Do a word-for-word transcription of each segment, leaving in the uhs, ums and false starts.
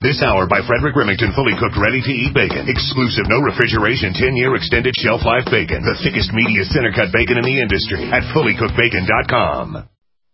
This hour by Frederick Remington, fully cooked, ready-to-eat bacon. Exclusive, no refrigeration, ten-year extended shelf life bacon. The thickest, meatiest center-cut bacon in the industry at fully cooked bacon dot com.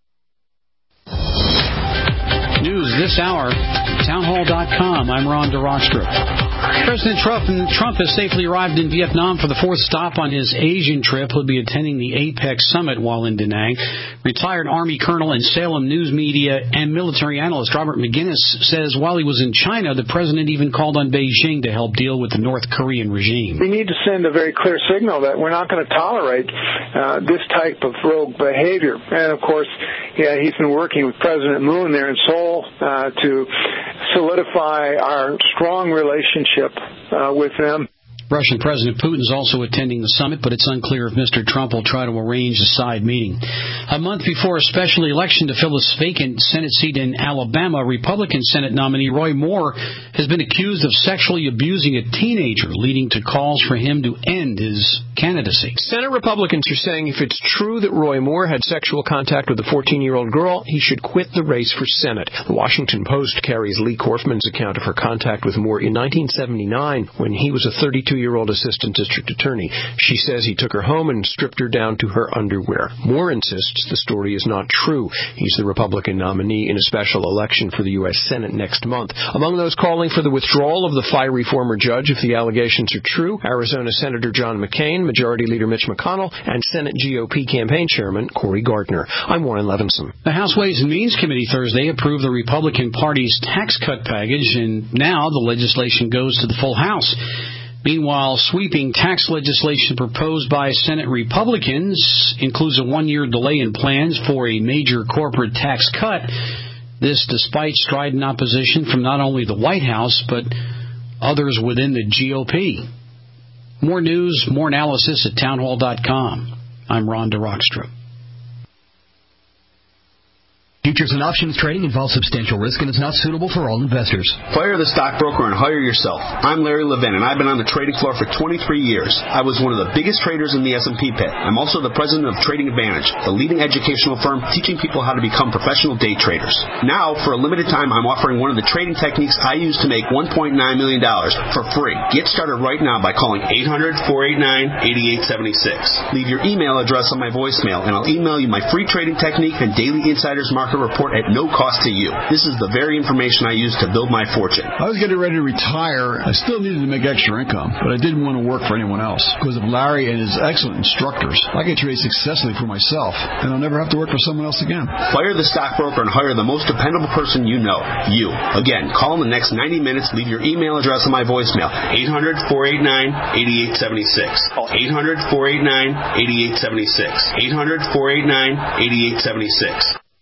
News this hour, town hall dot com. I'm Ron DeRockstra. President Trump, Trump has safely arrived in Vietnam for the fourth stop on his Asian trip. He'll be attending the APEC summit while in Da Nang. Retired Army Colonel and Salem news media and military analyst Robert McGinnis says while he was in China, the president even called on Beijing to help deal with the North Korean regime. We need to send a very clear signal that we're not going to tolerate uh, this type of rogue behavior. And, of course, yeah, he's been working with President Moon there in Seoul uh, to solidify our strong relationship uh, with them. Russian President Putin is also attending the summit, but it's unclear if Mister Trump will try to arrange a side meeting. A month before a special election to fill his vacant Senate seat in Alabama, Republican Senate nominee Roy Moore has been accused of sexually abusing a teenager, leading to calls for him to end his candidacy. Senate Republicans are saying if it's true that Roy Moore had sexual contact with a fourteen-year-old girl, he should quit the race for Senate. The Washington Post carries Lee Korfman's account of her contact with Moore in nineteen seventy-nine when he was a thirty-two-year-old assistant district attorney. She says he took her home and stripped her down to her underwear. Moore insists the story is not true. He's the Republican nominee in a special election for the U S Senate next month. Among those calling for the withdrawal of the fiery former judge if the allegations are true, Arizona Senator John McCain, Majority Leader Mitch McConnell, and Senate G O P campaign chairman Cory Gardner. I'm Warren Levinson. The House Ways and Means Committee Thursday approved the Republican Party's tax cut package, and now the legislation goes to the full House. Meanwhile, sweeping tax legislation proposed by Senate Republicans includes a one-year delay in plans for a major corporate tax cut. This despite strident opposition from not only the White House, but others within the G O P. More news, more analysis at town hall dot com. I'm Ron DeRockstra. Futures and options trading involves substantial risk and is not suitable for all investors. Fire the stockbroker and hire yourself. I'm Larry Levin, and I've been on the trading floor for twenty-three years. I was one of the biggest traders in the S and P pit. I'm also the president of Trading Advantage, the leading educational firm teaching people how to become professional day traders. Now, for a limited time, I'm offering one of the trading techniques I use to make one point nine million dollars for free. Get started right now by calling eight hundred, four eight nine, eight eight seven six. Leave your email address on my voicemail, and I'll email you my free trading technique and daily insider's market report at no cost to you. This is the very information I use to build my fortune. I was getting ready to retire. I still needed to make extra income, but I didn't want to work for anyone else. Because of Larry and his excellent instructors, I can trade successfully for myself, and I'll never have to work for someone else again. Fire the stockbroker and hire the most dependable person you know, you. Again, call in the next ninety minutes. Leave your email address on my voicemail, eight hundred, four eight nine, eight eight seven six. Call eight hundred, four eight nine, eight eight seven six. eight hundred, four eight nine, eight eight seven six.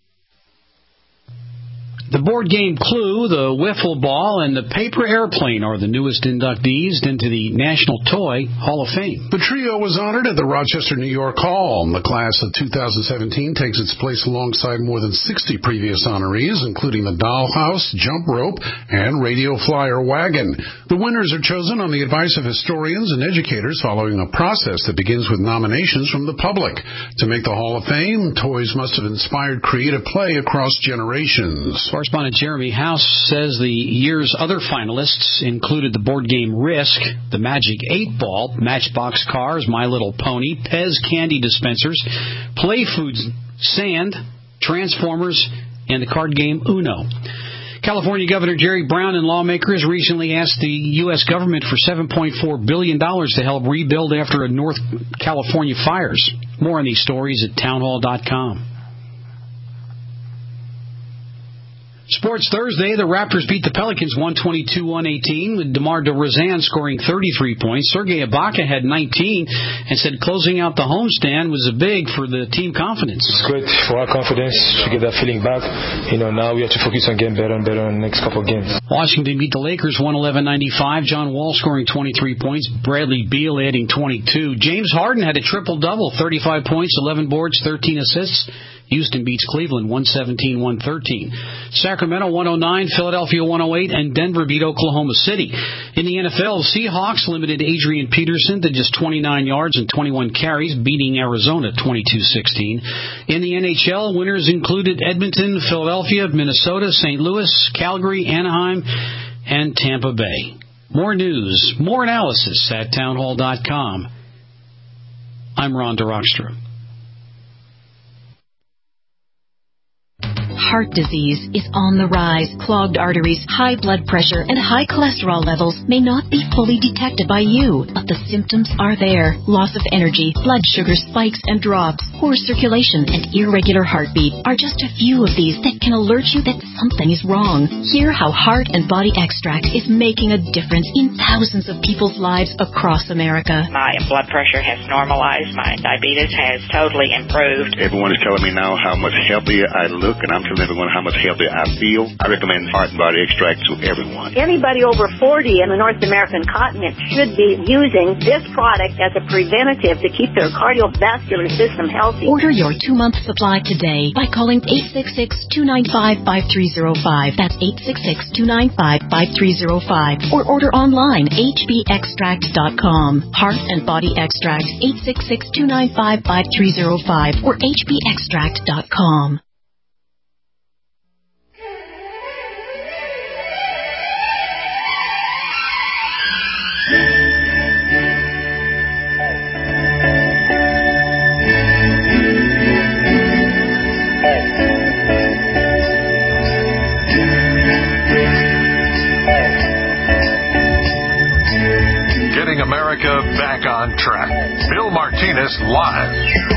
The board game Clue, the wiffle ball, and the paper airplane are the newest inductees into the National Toy Hall of Fame. The trio was honored at the Rochester, New York Hall. The class of two thousand seventeen takes its place alongside more than sixty previous honorees, including the Dollhouse, Jump Rope, and Radio Flyer Wagon. The winners are chosen on the advice of historians and educators following a process that begins with nominations from the public. To make the Hall of Fame, toys must have inspired creative play across generations. Correspondent Jeremy House says the year's other finalists included the board game Risk, the Magic eight Ball, Matchbox Cars, My Little Pony, Pez Candy Dispensers, Play Foods Sand, Transformers, and the card game Uno. California Governor Jerry Brown and lawmakers recently asked the U S government for seven point four billion dollars to help rebuild after a North California fires. More on these stories at town hall dot com. Sports Thursday, the Raptors beat the Pelicans one twenty-two one eighteen with DeMar DeRozan scoring thirty-three points. Serge Ibaka had nineteen and said closing out the homestand was a big for the team confidence. It's great for our confidence to get that feeling back. You know, now we have to focus on getting better and better in the next couple of games. Washington beat the Lakers one eleven ninety-five. John Wall scoring twenty-three points. Bradley Beal adding twenty-two. James Harden had a triple-double, thirty-five points, eleven boards, thirteen assists. Houston beats Cleveland one seventeen one thirteen. Sacramento one oh nine, Philadelphia one oh eight, and Denver beat Oklahoma City. In the N F L, Seahawks limited Adrian Peterson to just twenty-nine yards and twenty-one carries, beating Arizona twenty-two sixteen. In the N H L, winners included Edmonton, Philadelphia, Minnesota, Saint Louis, Calgary, Anaheim, and Tampa Bay. More news, more analysis at townhall dot com. I'm Ron DeRockstra. Heart disease is on the rise. Clogged arteries, high blood pressure, and high cholesterol levels may not be fully detected by you, but the symptoms are there. Loss of energy, blood sugar spikes and drops, poor circulation, and irregular heartbeat are just a few of these that can alert you that something is wrong. Hear how Heart and Body Extract is making a difference in thousands of people's lives across America. My blood pressure has normalized. My diabetes has totally improved. Everyone is telling me now how much healthier I look, and I'm telling everyone how much healthier I feel. I recommend Heart and Body Extract to everyone. Anybody over forty in the North American continent should be using this product as a preventative to keep their cardiovascular system healthy. Order your two-month supply today by calling eight six six, two nine five, five three zero five. That's eight six six, two nine five, five three zero five. Or order online, h b extract dot com. Heart and Body Extract, eight six six, two nine five, five three zero five or h b extract dot com. America back on track. Bill Martinez live.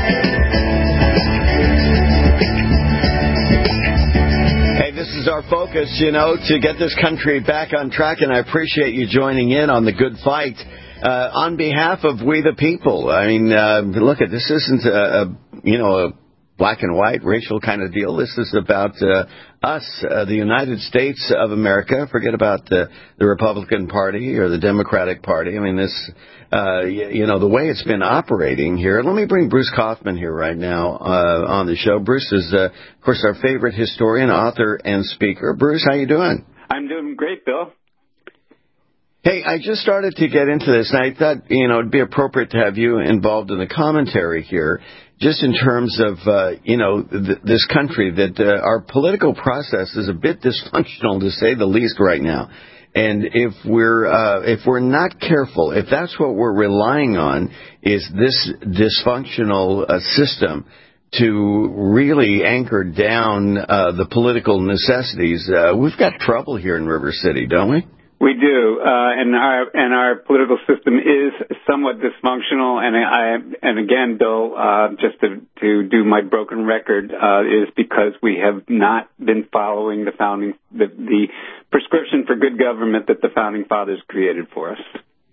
Hey, this is our focus, you know, to get this country back on track, and I appreciate you joining in on the good fight uh, on behalf of we the people. I mean, uh, look, at this isn't a, a you know a black and white racial kind of deal. This is about uh, us, uh, the United States of America. Forget about the, the Republican Party or the Democratic Party. I mean, this, uh, you, you know, the way it's been operating here. Let me bring Bruce Kaufman here right now uh, on the show. Bruce is, uh, of course, our favorite historian, author, and speaker. Bruce, how you doing? I'm doing great, Bill. Hey, I just started to get into this, and I thought, you know, it'd be appropriate to have you involved in the commentary here, just in terms of, uh, you know, th- this country, that uh, our political process is a bit dysfunctional, to say the least, right now. And if we're uh, if we're not careful, if that's what we're relying on, is this dysfunctional uh, system to really anchor down uh, the political necessities, uh, we've got trouble here in River City, don't we? We do, uh, and our and our political system is somewhat dysfunctional. And I and again, Bill, uh, just to to do my broken record, uh, is because we have not been following the founding the, the prescription for good government that the founding fathers created for us.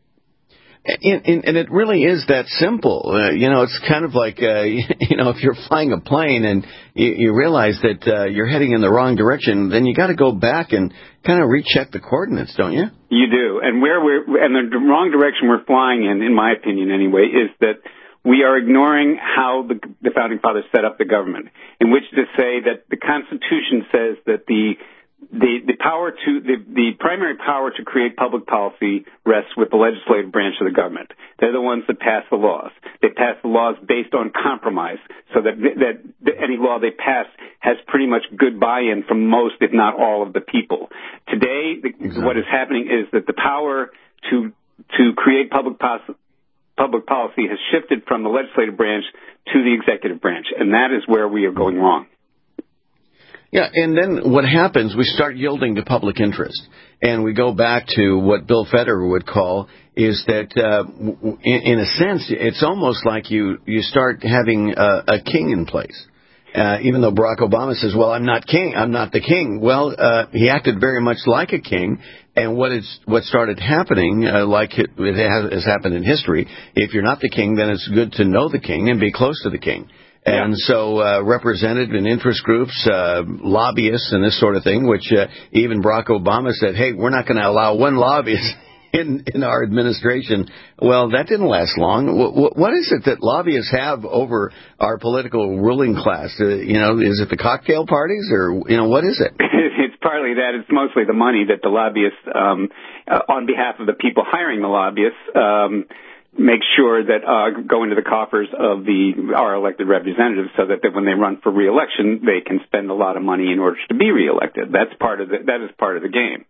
And, and, and it really is that simple. Uh, you know, it's kind of like, uh, you know, if you're flying a plane and you, you realize that uh, you're heading in the wrong direction, then you got to go back and kind of recheck the coordinates, don't you? You do. And where we're, and the wrong direction we're flying in, in my opinion anyway, is that we are ignoring how the, the founding fathers set up the government, in which to say that the Constitution says that the The, the power to the, the primary power to create public policy rests with the legislative branch of the government. They're the ones that pass the laws. They pass the laws based on compromise, so that that, that any law they pass has pretty much good buy-in from most, if not all, of the people. Today, the, exactly. what is happening is that the power to to create public policy public policy has shifted from the legislative branch to the executive branch, and that is where we are going wrong. Yeah, and then what happens, we start yielding to public interest. And we go back to what Bill Federer would call is that, uh, in, in a sense, it's almost like you, you start having a, a king in place. Uh, even though Barack Obama says, well, I'm not king, I'm not the king. Well, uh, he acted very much like a king. And what is what started happening, uh, like it, it has, has happened in history, if you're not the king, then it's good to know the king and be close to the king. And so uh, representative and interest groups, uh, lobbyists and this sort of thing, which uh, even Barack Obama said, hey, we're not going to allow one lobbyist in, in our administration. Well, that didn't last long. What, what is it that lobbyists have over our political ruling class? Uh, you know, is it the cocktail parties or, you know, what is it? It's partly that. It's mostly the money that the lobbyists, um, uh, on behalf of the people hiring the lobbyists, um make sure that uh, go into the coffers of the our elected representatives, so that, that when they run for re-election, they can spend a lot of money in order to be re-elected. That's part of the, that is part of the game.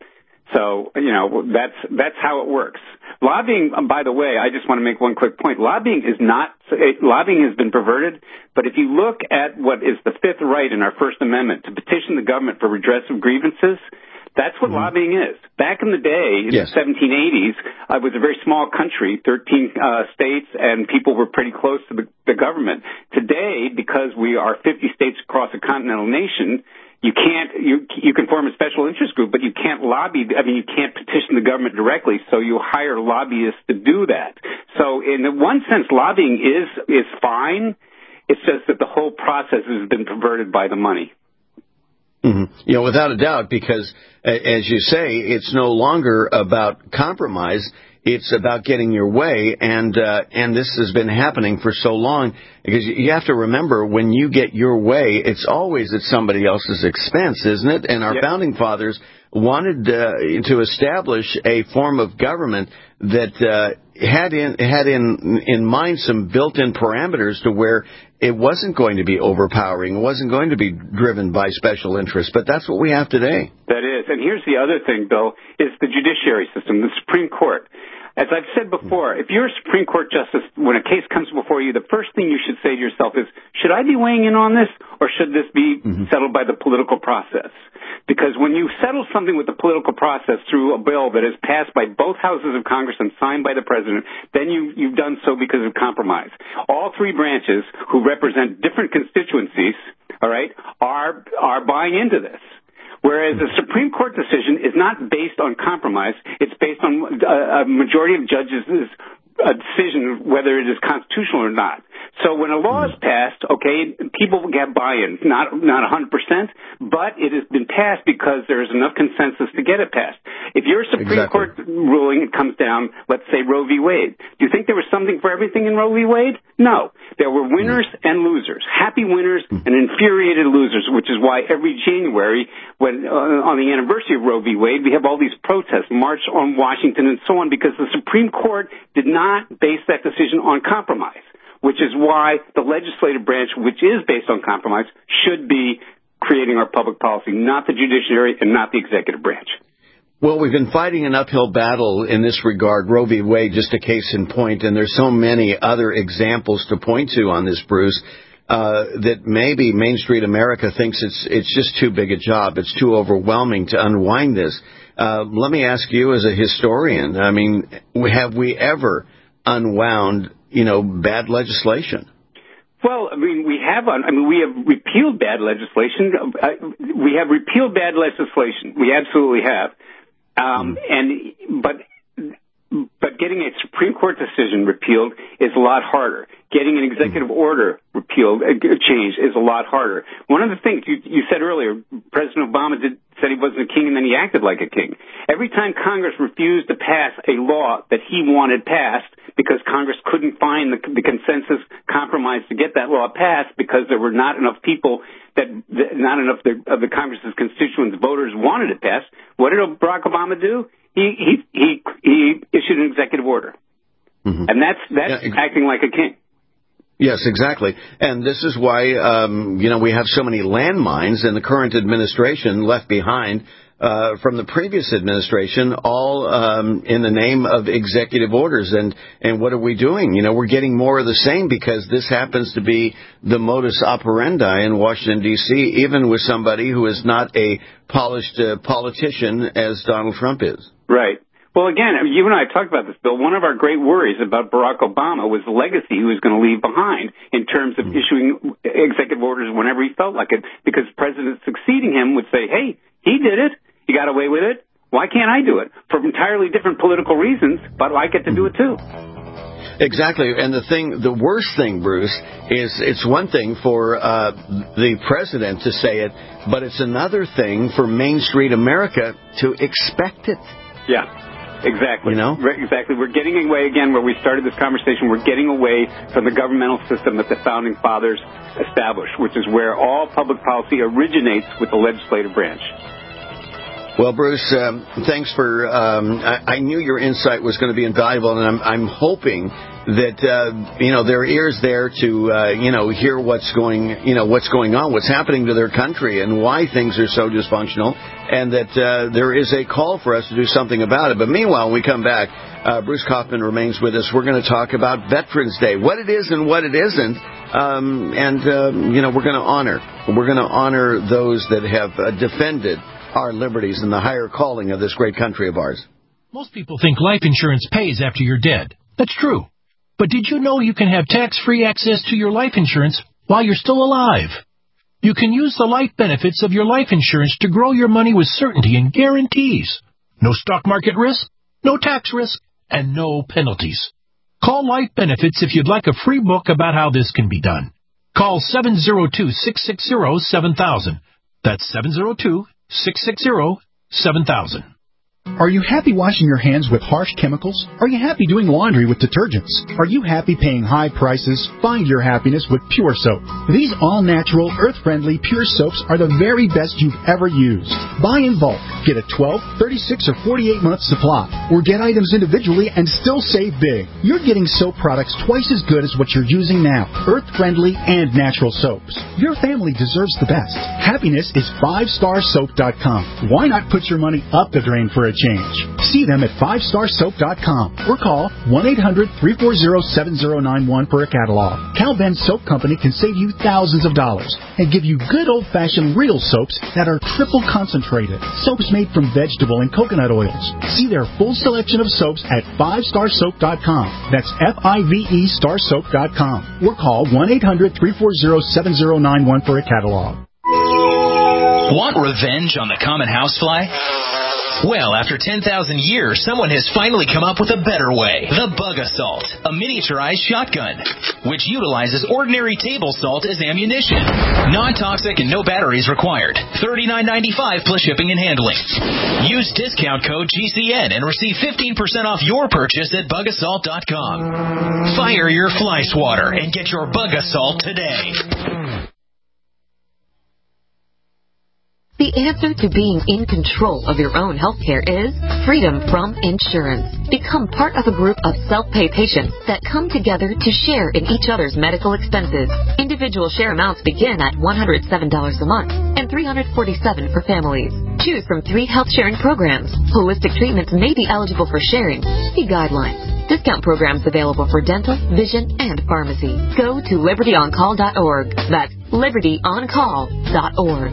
So, you know, that's that's how it works. Lobbying, by the way, I just want to make one quick point. Lobbying is not, lobbying has been perverted, but if you look at what is the fifth right in our First Amendment, to petition the government for redress of grievances, that's what mm-hmm. lobbying is. Back in the day, in yes. the seventeen eighties, uh, it was a very small country, thirteen uh, states, and people were pretty close to the, the government. Today, because we are fifty states across a continental nation, you can't, you, you can form a special interest group, but you can't lobby, I mean, you can't petition the government directly, so you hire lobbyists to do that. So in one sense, lobbying is, is fine. It's just that the whole process has been perverted by the money. Mm-hmm. You know, without a doubt, because, as you say, it's no longer about compromise. It's about getting your way, and uh, and this has been happening for so long, because you have to remember, when you get your way, it's always at somebody else's expense, isn't it? And our yep. founding fathers wanted uh, to establish a form of government that uh, had in had in in mind some built-in parameters to where it wasn't going to be overpowering, it wasn't going to be driven by special interests. But that's what we have today. That is. And here's the other thing, Bill, is the judiciary system, the Supreme Court. As I've said before, if you're a Supreme Court justice, when a case comes before you, the first thing you should say to yourself is, should I be weighing in on this, or should this be mm-hmm. settled by the political process? Because when you settle something with the political process through a bill that is passed by both houses of Congress and signed by the president, then you, you've done so because of compromise. All three branches, who represent different constituencies, all right, are are buying into this. Whereas the Supreme Court decision is not based on compromise. It's based on a, a majority of judges' a decision whether it is constitutional or not. So when a law is passed, okay, people get buy-in, not not one hundred percent, but it has been passed because there is enough consensus to get it passed. If your Supreme exactly. Court ruling comes down, let's say Roe v. Wade, do you think there was something for everything in Roe v. Wade? No. There were winners and losers, happy winners and infuriated losers, which is why every January, when uh, on the anniversary of Roe v. Wade, we have all these protests, March on Washington and so on, because the Supreme Court did not base that decision on compromise, which is why the legislative branch, which is based on compromise, should be creating our public policy, not the judiciary and not the executive branch. Well, we've been fighting an uphill battle in this regard. Roe v. Wade, just a case in point, and there's so many other examples to point to on this, Bruce, uh, that maybe Main Street America thinks it's it's just too big a job. It's too overwhelming to unwind this. Uh, let me ask you as a historian, I mean, have we ever unwound, you know, bad legislation? Well, I mean, we have, I mean, we have repealed bad legislation. We have repealed bad legislation. We absolutely have. Um, and, but, but getting a Supreme Court decision repealed is a lot harder. Getting an executive order repealed, uh, changed, is a lot harder. One of the things you, you said earlier, President Obama did, said he wasn't a king, and then he acted like a king. Every time Congress refused to pass a law that he wanted passed, because Congress couldn't find the, the consensus compromise to get that law passed, because there were not enough people that, that not enough the, of the Congress's constituents, voters, wanted it passed, what did Barack Obama do? He he he, he issued an executive order, mm-hmm. and that's that's yeah, ex- acting like a king. Yes, exactly. And this is why, um, you know, we have so many landmines in the current administration left behind uh, from the previous administration, all um, in the name of executive orders. And, and what are we doing? You know, we're getting more of the same, because this happens to be the modus operandi in Washington, D C, even with somebody who is not a polished uh, politician as Donald Trump is. Right. Well, again, I mean, you and I talked about this, Bill. One of our great worries about Barack Obama was the legacy he was going to leave behind in terms of issuing executive orders whenever he felt like it, because presidents succeeding him would say, hey, he did it. He got away with it. Why can't I do it? For entirely different political reasons, but I get to do it too. Exactly. And the thing, the worst thing, Bruce, is it's one thing for uh, the president to say it, but it's another thing for Main Street America to expect it. Yeah. Exactly. You know? Exactly. We're getting away, again, where we started this conversation, we're getting away from the governmental system that the Founding Fathers established, which is where all public policy originates with the legislative branch. Well, Bruce, um, thanks for. Um, I, I knew your insight was going to be invaluable, and I'm, I'm hoping that uh, you know there are ears there to uh, you know hear what's going you know what's going on, what's happening to their country, and why things are so dysfunctional, and that uh, there is a call for us to do something about it. But meanwhile, when we come back, uh, Bruce Kaufman remains with us. We're going to talk about Veterans Day, what it is and what it isn't, um, and uh, you know we're going to honor we're going to honor those that have uh, defended our liberties and the higher calling of this great country of ours. Most people think life insurance pays after you're dead. That's true. But did you know you can have tax-free access to your life insurance while you're still alive? You can use the life benefits of your life insurance to grow your money with certainty and guarantees. No stock market risk, no tax risk, and no penalties. Call Life Benefits if you'd like a free book about how this can be done. Call seven zero two, six six zero, seven thousand. That's seven zero two, six six zero, seven thousand. Are you happy washing your hands with harsh chemicals? Are you happy doing laundry with detergents? Are you happy paying high prices? Find your happiness with Pure Soap. These all-natural, earth-friendly Pure Soaps are the very best you've ever used. Buy in bulk. Get a twelve, thirty-six, or forty-eight month supply. Or get items individually and still save big. You're getting soap products twice as good as what you're using now. Earth-friendly and natural soaps. Your family deserves the best. Happiness is five star soap dot com. Why not put your money up the drain for a change? See them at five star soap dot com or call one eight hundred, three four zero, seven zero nine one for a catalog. Cal Ben Soap Company can save you thousands of dollars and give you good old-fashioned real soaps that are triple concentrated. Soaps made from vegetable and coconut oils. See their full selection of soaps at five star soap dot com. That's F I V E star soap dot com or call one eight hundred, three four zero, seven zero nine one for a catalog. Want revenge on the common housefly? Well, after ten thousand years, someone has finally come up with a better way. The Bug Assault, a miniaturized shotgun, which utilizes ordinary table salt as ammunition. Non-toxic and no batteries required. thirty-nine ninety-five plus shipping and handling. Use discount code G C N and receive fifteen percent off your purchase at bug assault dot com. Fire your fly swatter and get your Bug Assault today. The answer to being in control of your own healthcare is freedom from insurance. Become part of a group of self-pay patients that come together to share in each other's medical expenses. Individual share amounts begin at one hundred seven dollars a month and three hundred forty-seven dollars for families. Choose from three health sharing programs. Holistic treatments may be eligible for sharing. See guidelines. Discount programs available for dental, vision, and pharmacy. Go to liberty on call dot org. That's liberty on call dot org.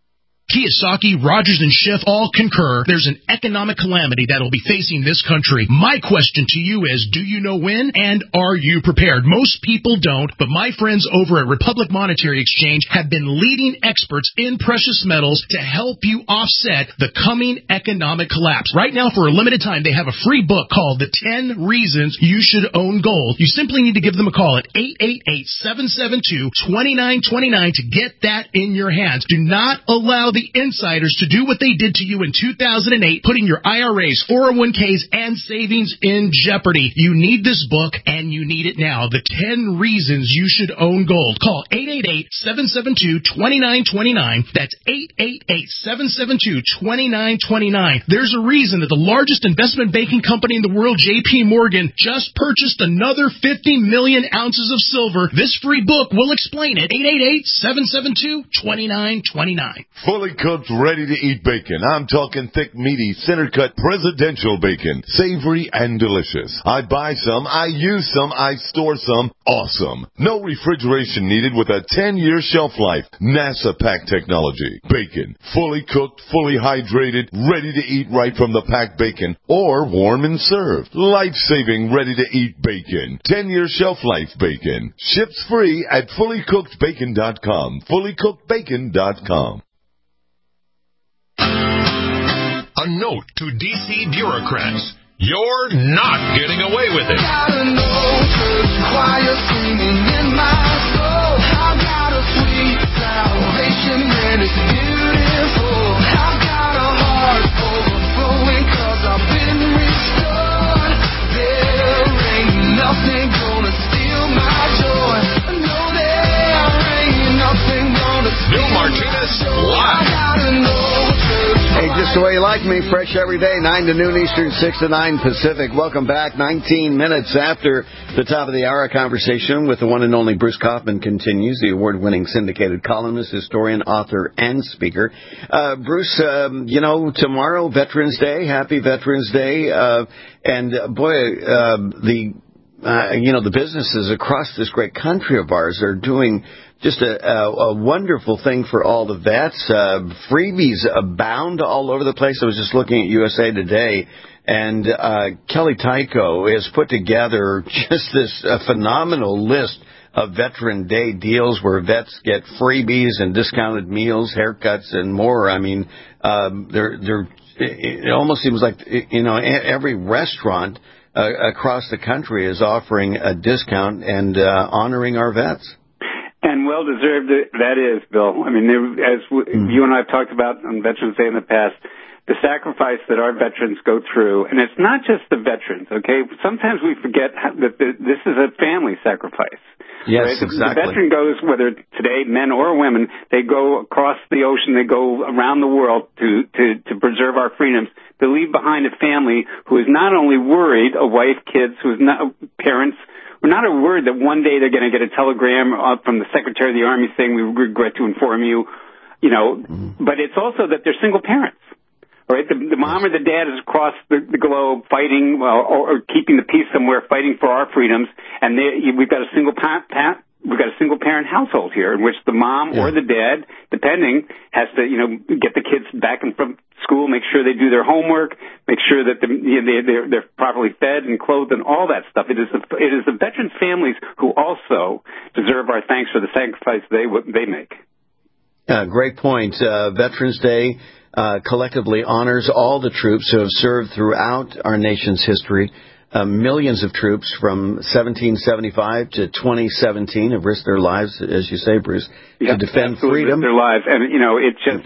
Kiyosaki, Rogers, and Schiff all concur there's an economic calamity that will be facing this country. My question to you is, do you know when, and are you prepared? Most people don't, but my friends over at Republic Monetary Exchange have been leading experts in precious metals to help you offset the coming economic collapse. Right now, for a limited time, they have a free book called The ten Reasons You Should Own Gold. You simply need to give them a call at eight eight eight, seven seven two, two nine two nine to get that in your hands. Do not allow the insiders to do what they did to you in two thousand eight, putting your I R As, four oh one k's, and savings in jeopardy. You need this book, and you need it now. The ten Reasons You Should Own Gold. Call eight eight eight, seven seven two, two nine two nine. That's eight eight eight, seven seven two, two nine two nine. There's a reason that the largest investment banking company in the world, J P Morgan, just purchased another fifty million ounces of silver. This free book will explain it. eight eight eight, seven seven two, two nine two nine. Fully cooked, ready-to-eat bacon. I'm talking thick, meaty, center-cut presidential bacon. Savory and delicious. I buy some, I use some, I store some. Awesome. No refrigeration needed with a ten-year shelf life. NASA pack technology. Bacon. Fully cooked, fully hydrated, ready to eat right from the packed bacon. Or warm and served. Life-saving, ready-to-eat bacon. ten-year shelf life bacon. Ships free at fully cooked bacon dot com. fully cooked bacon dot com. A note to D C bureaucrats. You're not getting away with it. Gotta know church choir singing in my soul. I've got a sweet salvation and it's beautiful. I've got a heart overflowing cause I've been restored. There ain't nothing gonna steal my joy. No, there ain't nothing gonna steal Bill Martinez live. Hey, just the way you like Like Me, fresh every day, nine to noon Eastern, six to nine Pacific. Welcome back. nineteen minutes after the top of the hour, conversation with the one and only Bruce Kaufman continues, the award-winning syndicated columnist, historian, author, and speaker. Uh, Bruce, um, you know, tomorrow, Veterans Day. Happy Veterans Day. Uh, and, uh, boy, uh, the, uh, you know, the businesses across this great country of ours are doing just a, a, a wonderful thing for all the vets. Uh, freebies abound all over the place. I was just looking at U S A Today, and uh, Kelly Tyko has put together just this uh, phenomenal list of Veteran Day deals where vets get freebies and discounted meals, haircuts, and more. I mean, um, they're, they're, it almost seems like, you know, every restaurant uh, across the country is offering a discount and uh, honoring our vets. And well-deserved that is, Bill. I mean, there, as w- mm. you and I have talked about on Veterans Day in the past, the sacrifice that our veterans go through, and it's not just the veterans, okay? Sometimes we forget how, that the, this is a family sacrifice. Yes, right? exactly. The veteran goes, whether today, men or women, they go across the ocean, they go around the world to, to, to preserve our freedoms. They leave behind a family who is not only worried, a wife, kids, who is not parents. We're not worried that one day they're going to get a telegram from the Secretary of the Army saying we regret to inform you, you know, mm-hmm. but it's also that they're single parents, right? The, the mom or the dad is across the, the globe fighting well, or, or keeping the peace somewhere, fighting for our freedoms, and they, we've got a single pa- pa- we've got a single parent household here in which the mom yeah. or the dad, depending, has to, you know, get the kids back and from school, make sure they do their homework, make sure that the, you know, they, they're, they're properly fed and clothed and all that stuff. It is the, it is the veterans' families who also deserve our thanks for the sacrifice they they make. Uh, great point. Uh, Veterans Day uh, collectively honors all the troops who have served throughout our nation's history. Uh, millions of troops from seventeen seventy-five to twenty seventeen have risked their lives, as you say, Bruce, yeah, to defend freedom. Their lives, and you know, it just.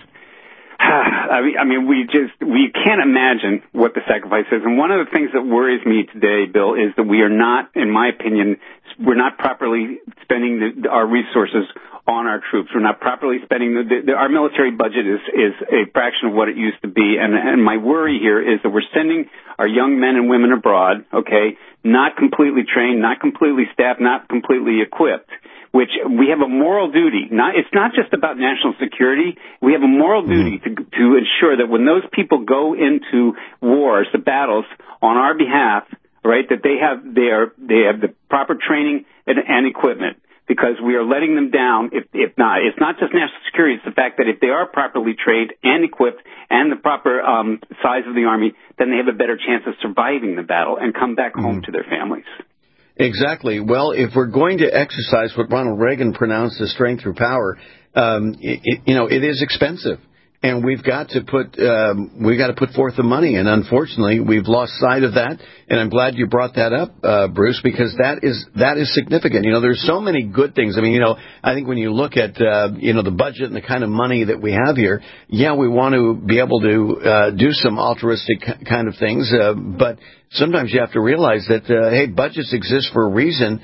I mean, I mean, we just, we can't imagine what the sacrifice is. And one of the things that worries me today, Bill, is that we are not, in my opinion, we're not properly spending the, our resources on our troops. We're not properly spending, the, the, our military budget is, is a fraction of what it used to be. And, and my worry here is that we're sending our young men and women abroad, okay, not completely trained, not completely staffed, not completely equipped. Which we have a moral duty. Not, it's not just about national security. We have a moral duty to, to ensure that when those people go into wars, the battles on our behalf, right, that they have their they have the proper training and, and equipment. Because we are letting them down if, if not. It's not just national security. It's the fact that if they are properly trained and equipped and the proper um, size of the Army, then they have a better chance of surviving the battle and come back home mm. to their families. Exactly. Well, if we're going to exercise what Ronald Reagan pronounced as strength through power, um, it, it, you know, it is expensive. And we've got to put um, we've got to put forth the money, and unfortunately, we've lost sight of that. And I'm glad you brought that up, uh, Bruce, because that is that is significant. You know, there's so many good things. I mean, you know, I think when you look at uh, you know the budget and the kind of money that we have here, yeah, we want to be able to uh, do some altruistic kind of things, uh, but sometimes you have to realize that uh, hey, budgets exist for a reason,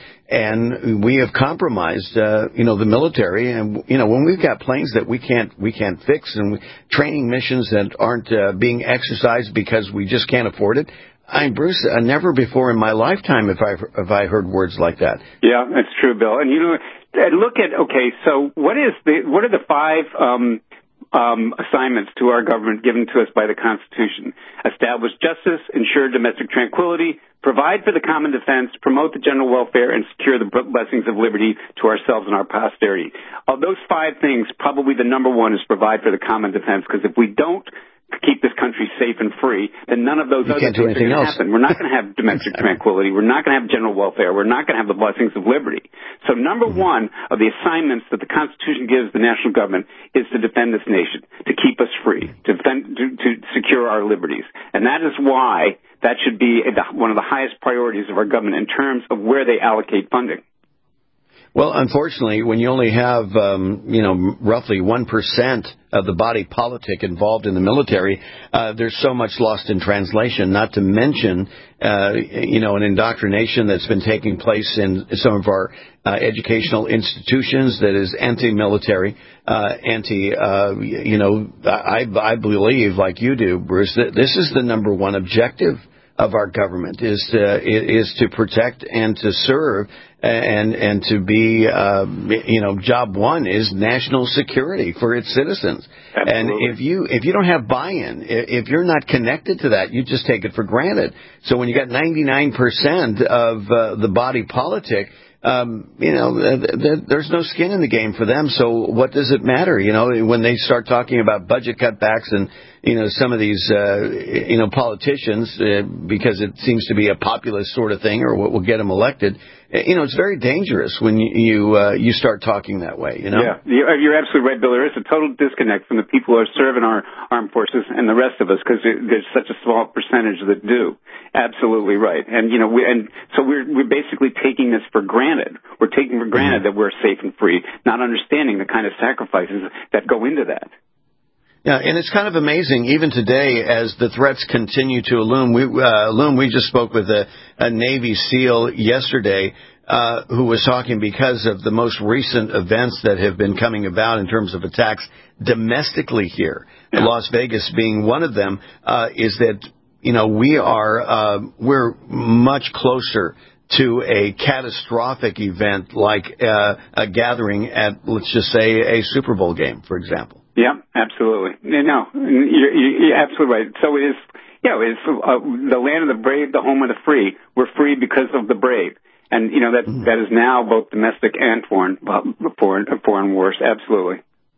and we have compromised uh, you know the military, and you know when we've got planes that we can't we can't fix and we, training missions that aren't uh, being exercised because we just can't afford it. I mean, Bruce, uh, never before in my lifetime have I have I heard words like that. Yeah, that's true, Bill. And you know, look at okay, so what is the what are the five um, um, assignments to our government given to us by the Constitution? Establish justice, ensure domestic tranquility, provide for the common defense, promote the general welfare, and secure the blessings of liberty to ourselves and our posterity. Of those five things, probably the number one is provide for the common defense, because if we don't keep this country safe and free, then none of those you other things are going to happen. We're not going to have domestic tranquility. We're not going to have general welfare. We're not going to have the blessings of liberty. So number mm-hmm. one of the assignments that the Constitution gives the national government is to defend this nation, to keep us free, to defend, to, to secure our liberties. And that is why that should be one of the highest priorities of our government in terms of where they allocate funding. Well, unfortunately, when you only have, um, you know, roughly one percent of the body politic involved in the military, uh, there's so much lost in translation, not to mention, uh, you know, an indoctrination that's been taking place in some of our uh, educational institutions that is anti-military, uh, anti, uh, you know, I, I believe, like you do, Bruce, that this is the number one objective of our government is to, is to protect and to serve and and to be uh, you know job one is national security for its citizens. Absolutely. And if you if you don't have buy-in, if you're not connected to that, you just take it for granted. So when you got ninety-nine percent of uh, the body politic, Um, you know, th- th- there's no skin in the game for them. So what does it matter? You know, when they start talking about budget cutbacks and, you know, some of these, uh, you know, politicians, uh, because it seems to be a populist sort of thing or what will get them elected, you know, it's very dangerous when you, you, uh, you start talking that way, you know? Yeah, you're absolutely right, Bill. There is a total disconnect from the people who are serving our armed forces and the rest of us because there's such a small percentage that do. Absolutely right. And, you know, we, and so we're, we're basically taking this for granted. We're taking for granted mm-hmm. that we're safe and free, not understanding the kind of sacrifices that go into that. Yeah, and it's kind of amazing, even today, as the threats continue to loom. We, uh, loom, we just spoke with a, a Navy SEAL yesterday uh, who was talking because of the most recent events that have been coming about in terms of attacks domestically here, yeah. Las Vegas being one of them, uh, is that, you know, we are, uh, we're much closer to a catastrophic event like uh, a gathering at, let's just say, a Super Bowl game, for example. Yeah, absolutely. No, you're, you're absolutely right. So it is, yeah, it's uh, the land of the brave, the home of the free. We're free because of the brave. And, you know, that mm-hmm. that is now both domestic and foreign, foreign, foreign wars. Absolutely.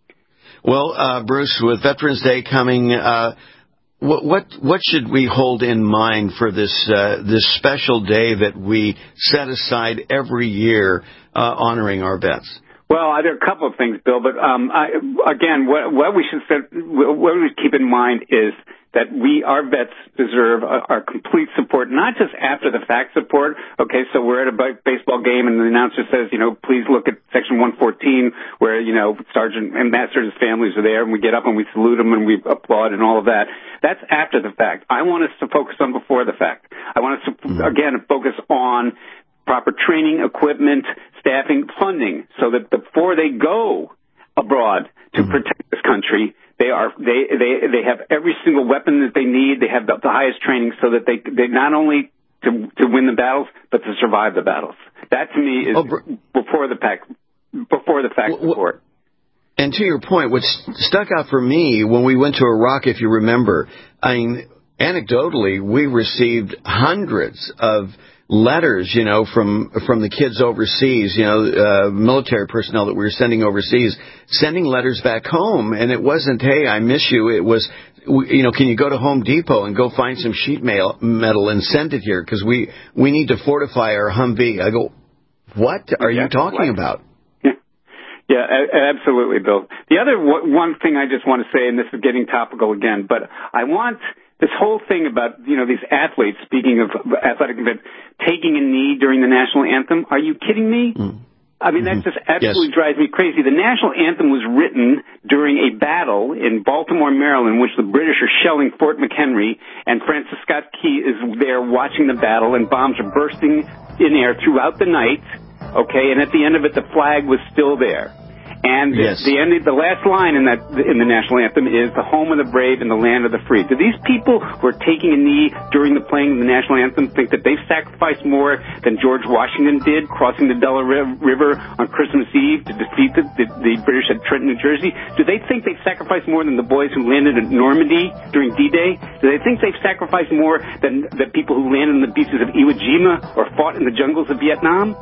Well, uh, Bruce, with Veterans Day coming, uh, what, what, what should we hold in mind for this, uh, this special day that we set aside every year, uh, honoring our vets? Well, there are a couple of things, Bill, but um, I, again, what, what we should set, what we should keep in mind is that we, our vets deserve our, our complete support, not just after the fact support. Okay, so we're at a baseball game and the announcer says, you know, please look at section one fourteen where, you know, Sergeant and Master and his families are there and we get up and we salute them and we applaud and all of that. That's after the fact. I want us to focus on before the fact. I want us to, again, focus on proper training, equipment, staffing, funding, so that before they go abroad to mm-hmm. protect this country, they are they, they they have every single weapon that they need. They have the, the highest training, so that they they not only to to win the battles, but to survive the battles. That to me is oh, br- before the fact before the fact well, support. And to your point, what stuck out for me when we went to Iraq, if you remember, I mean, anecdotally, we received hundreds of letters, you know, from from the kids overseas, you know, uh, military personnel that we were sending overseas, sending letters back home. And it wasn't, hey, I miss you. It was, you know, can you go to Home Depot and go find some sheet metal and send it here? Because we, we need to fortify our Humvee. I go, what are yeah, you talking what? about? Yeah, yeah, absolutely, Bill. The other one thing I just want to say, and this is getting topical again, but I want this whole thing about, you know, these athletes, speaking of athletic events, taking a knee during the national anthem. Are you kidding me? Mm. I mean, mm-hmm. that just absolutely yes. drives me crazy. The national anthem was written during a battle in Baltimore, Maryland, in which the British are shelling Fort McHenry, and Francis Scott Key is there watching the battle, and bombs are bursting in air throughout the night, okay, and at the end of it, the flag was still there. And yes. the, the, end, the last line in that in the national anthem is the home of the brave and the land of the free. Do these people who are taking a knee during the playing of the national anthem think that they've sacrificed more than George Washington did crossing the Delaware River on Christmas Eve to defeat the, the, the British at Trenton, New Jersey? Do they think they've sacrificed more than the boys who landed at Normandy during D-Day? Do they think they've sacrificed more than the people who landed on the beaches of Iwo Jima or fought in the jungles of Vietnam?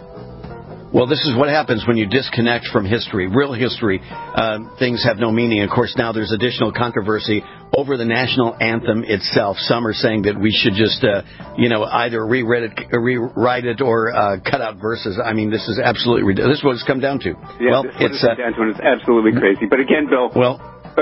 Well, this is what happens when you disconnect from history, real history. Uh, things have no meaning. Of course, now there's additional controversy over the national anthem itself. Some are saying that we should just, uh, you know, either rewrite it, rewrite it or uh, cut out verses. I mean, this is absolutely ridiculous. This is what it's come down to. Yeah, well, this it's uh, down to, and it's absolutely crazy. But again, Bill, well,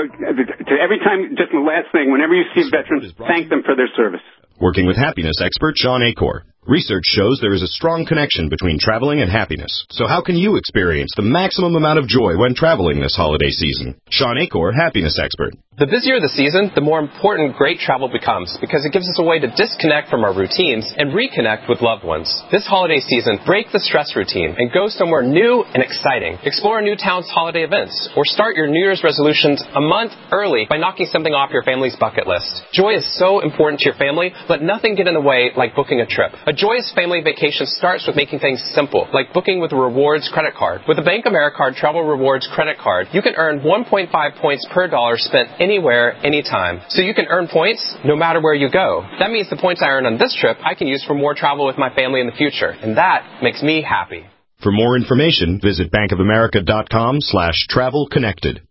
to every time, just the last thing, whenever you see veterans, thank them for their service. Working with happiness expert Sean Acor. Research shows there is a strong connection between traveling and happiness. So how can you experience the maximum amount of joy when traveling this holiday season? Sean Acor, happiness expert. The busier the season, the more important great travel becomes because it gives us a way to disconnect from our routines and reconnect with loved ones. This holiday season, break the stress routine and go somewhere new and exciting. Explore a new town's holiday events or start your New Year's resolutions a month early by knocking something off your family's bucket list. Joy is so important to your family, let nothing get in the way like booking a trip. A joyous family vacation starts with making things simple, like booking with a rewards credit card. With a Bank Americard Travel Rewards credit card, you can earn one point five points per dollar spent anywhere, anytime. So you can earn points no matter where you go. That means the points I earn on this trip, I can use for more travel with my family in the future. And that makes me happy. For more information, visit bankofamerica.com slash travel connected.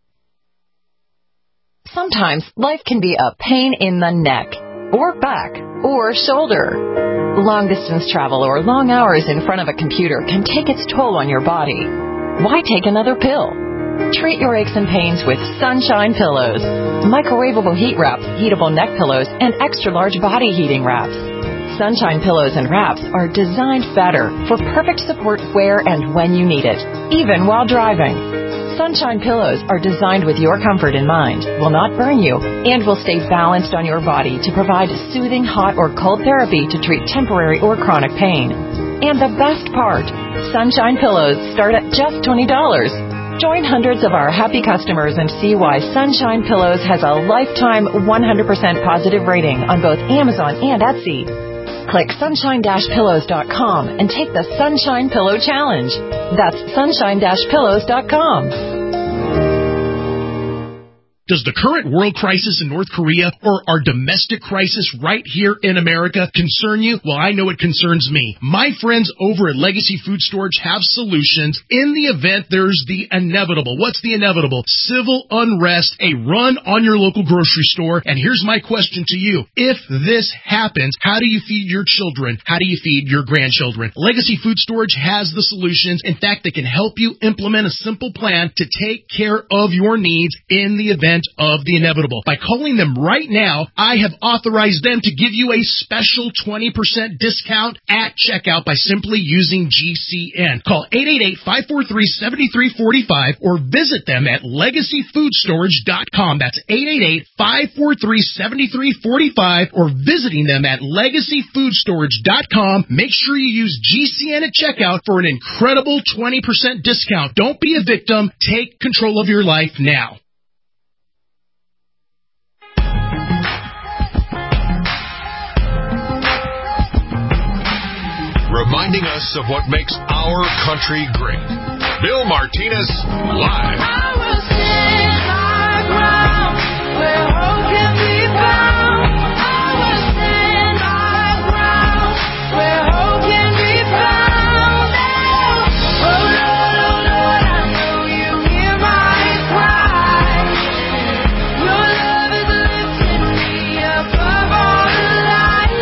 Sometimes life can be a pain in the neck, or back, or shoulder. Long-distance travel or long hours in front of a computer can take its toll on your body. Why take another pill? Treat your aches and pains with Sunshine Pillows. Microwavable heat wraps, heatable neck pillows, and extra-large body heating wraps. Sunshine Pillows and wraps are designed better for perfect support where and when you need it, even while driving. Sunshine Pillows are designed with your comfort in mind, will not burn you, and will stay balanced on your body to provide soothing hot or cold therapy to treat temporary or chronic pain. And the best part, Sunshine Pillows start at just twenty dollars. Join hundreds of our happy customers and see why Sunshine Pillows has a lifetime one hundred percent positive rating on both Amazon and Etsy. Click sunshine dash pillows dot com and take the Sunshine Pillow Challenge. That's sunshine dash pillows dot com. Does the current world crisis in North Korea or our domestic crisis right here in America concern you? Well, I know it concerns me. My friends over at Legacy Food Storage have solutions in the event there's the inevitable. What's the inevitable? Civil unrest, a run on your local grocery store. And here's my question to you. If this happens, how do you feed your children? How do you feed your grandchildren? Legacy Food Storage has the solutions. In fact, they can help you implement a simple plan to take care of your needs in the event of the inevitable. By calling them right now, I have authorized them to give you a special twenty percent discount at checkout by simply using G C N. Call eight eight eight, five four three, seven three four five or visit them at legacy food storage dot com. That's eight eight eight, five four three, seven three four five or visiting them at legacy food storage dot com. Make sure you use G C N at checkout for an incredible twenty percent discount. Don't be a victim. Take control of your life now. Reminding us of what makes our country great. Bill Martinez, live. I will stand my ground where hope can be found. I will stand my ground where hope can be found. Oh, oh Lord, oh Lord, I know you hear my cry. Your love is lifting me above all the light.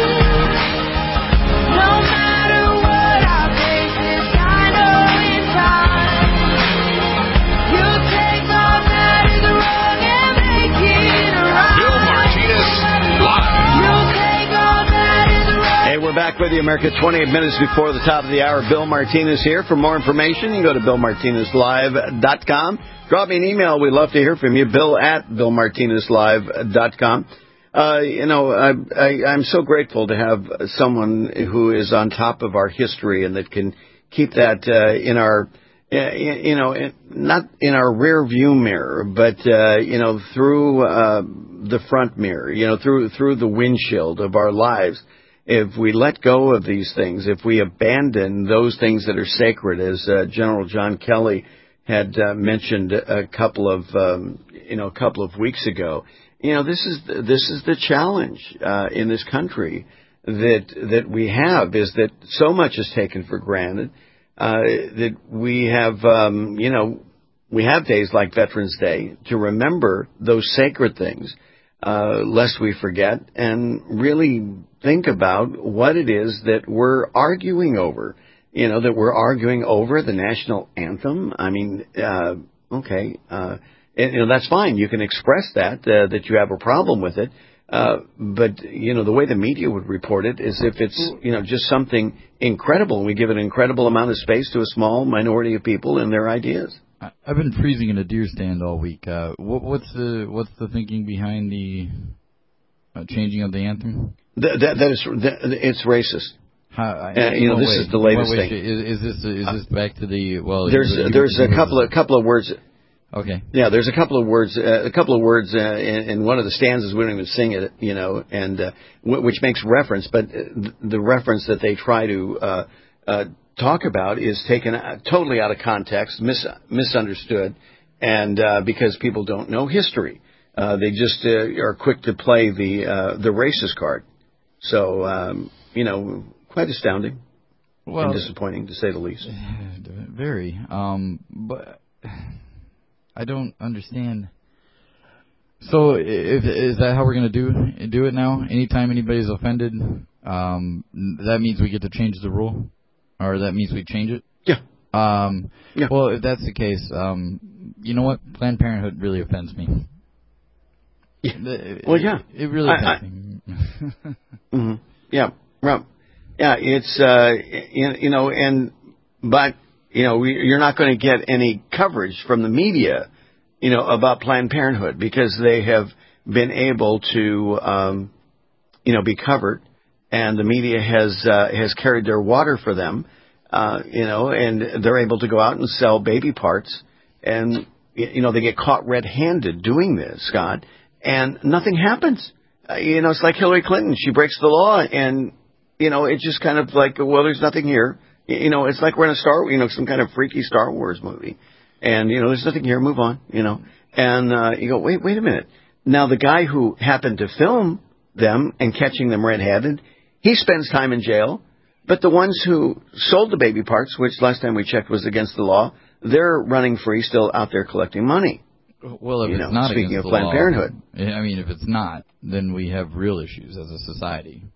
No matter what I face, I know in time you'll take all that is wrong and make it right. Bill Martinez, live. You'll take all that is wrong. Hey, we're back with you, America. twenty-eight minutes before the top of the hour. Bill Martinez here. For more information, you can go to bill martinez live dot com. Drop me an email. We'd love to hear from you. Bill at bill martinez live dot com. Uh, you know, I, I, I'm so grateful to have someone who is on top of our history and that can keep that uh, in our, uh, you know, not in our rear view mirror, but, uh, you know, through uh, the front mirror, you know, through through the windshield of our lives. If we let go of these things, if we abandon those things that are sacred, as uh, General John Kelly had uh, mentioned a couple of, um, you know, a couple of weeks ago, you know, this is the, this is the challenge uh, in this country that that we have, is that so much is taken for granted uh, that we have, um, you know, we have days like Veterans Day to remember those sacred things, uh, lest we forget, and really think about what it is that we're arguing over. You know, that we're arguing over the national anthem. I mean, uh, okay. Uh, And, you know, that's fine. You can express that, uh, that you have a problem with it. Uh, but, you know, the way the media would report it is if it's, you know, just something incredible, and we give an incredible amount of space to a small minority of people and their ideas. I've been freezing in a deer stand all week. Uh, what, what's the what's the thinking behind the uh, changing of the anthem? That, that, that is, that, it's racist. How, I, uh, you know, this way, is the latest way, thing. Is, is this is this back to the well? There's you, there's you, a couple of couple of words. Okay. Yeah, there's a couple of words, uh, a couple of words uh, in, in one of the stanzas. We don't even sing it, you know, and uh, w- which makes reference, but uh, the reference that they try to uh, uh, talk about is taken totally out of context, mis- misunderstood, and uh, because people don't know history, uh, they just uh, are quick to play the uh, the racist card. So, um, you know, quite astounding well, and disappointing, to say the least. Very, um, but. I don't understand. So, if, is that how we're going to do do it now? Anytime anybody's offended, um, that means we get to change the rule, or that means we change it. Yeah. Um, yeah. Well, if that's the case, um, you know what? Planned Parenthood really offends me. Yeah. It, well, yeah. It, it really I, offends I, me. mm-hmm. Yeah. Well, yeah. It's uh, you, you know, and but. You know, we, you're not going to get any coverage from the media, you know, about Planned Parenthood because they have been able to, um, you know, be covered, and the media has uh, has carried their water for them, uh, you know, and they're able to go out and sell baby parts, and you know they get caught red-handed doing this, Scott, and nothing happens. Uh, you know, it's like Hillary Clinton; she breaks the law, and you know, it's just kind of like, well, there's nothing here. You know, it's like we're in a Star, you know, some kind of freaky Star Wars movie. And, you know, there's nothing here, move on, you know. And uh, you go, wait, wait a minute. Now, the guy who happened to film them and catching them red-handed, he spends time in jail. But the ones who sold the baby parts, which last time we checked was against the law, they're running free, still out there collecting money. Well, if you it's know, not speaking against of the Planned law, Parenthood. I mean, if it's not, then we have real issues as a society.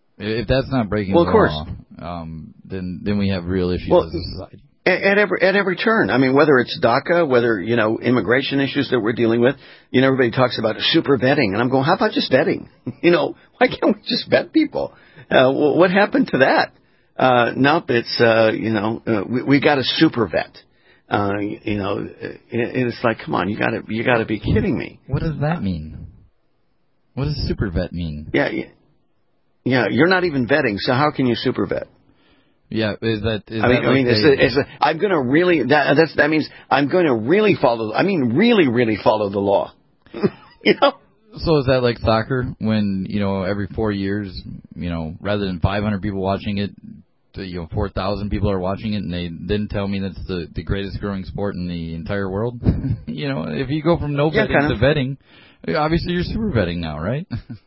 If that's not breaking well, the of course. law, um, then then we have real issues well, as a society. At, at every at every turn, I mean, whether it's DACA, whether you know immigration issues that we're dealing with, you know, everybody talks about super vetting, and I'm going, how about just vetting? You know, why can't we just vet people? Uh, what happened to that? Uh, nope, it's uh, you know, uh, we, we got a super vet. Uh, you know, and it's like, come on, you got to you got to be kidding me. What does that mean? What does super vet mean? Yeah. yeah. Yeah, you're not even vetting, so how can you super vet? Yeah, is that? Is I mean, that I mean, like it's they, a, it's a, I'm going to really. That that's, that means I'm going to really follow. I mean, really, really follow the law. You know. So is that like soccer when you know every four years, you know, rather than five hundred people watching it, you know, four thousand people are watching it, and they then tell me that's the the greatest growing sport in the entire world? You know, if you go from no yeah, vetting kind to of. vetting, obviously you're super vetting now, right?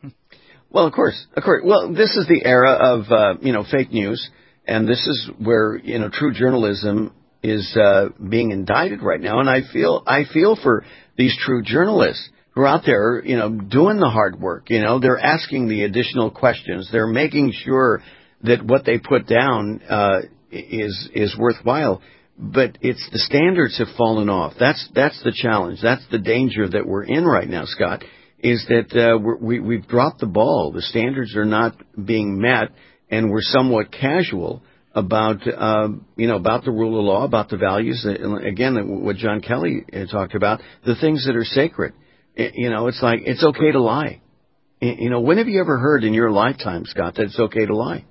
Well, of course, of course. Well, this is the era of uh, you know fake news, and this is where you know true journalism is uh, being indicted right now. And I feel I feel for these true journalists who are out there, you know, doing the hard work. You know, they're asking the additional questions. They're making sure that what they put down uh, is is worthwhile. But it's the standards have fallen off. That's that's the challenge. That's the danger that we're in right now, Scott. Is that uh, we're, we, we've dropped the ball. The standards are not being met, and we're somewhat casual about, uh, you know, about the rule of law, about the values. Again, what John Kelly talked about, the things that are sacred. You know, it's like it's okay to lie. You know, when have you ever heard in your lifetime, Scott, that it's okay to lie?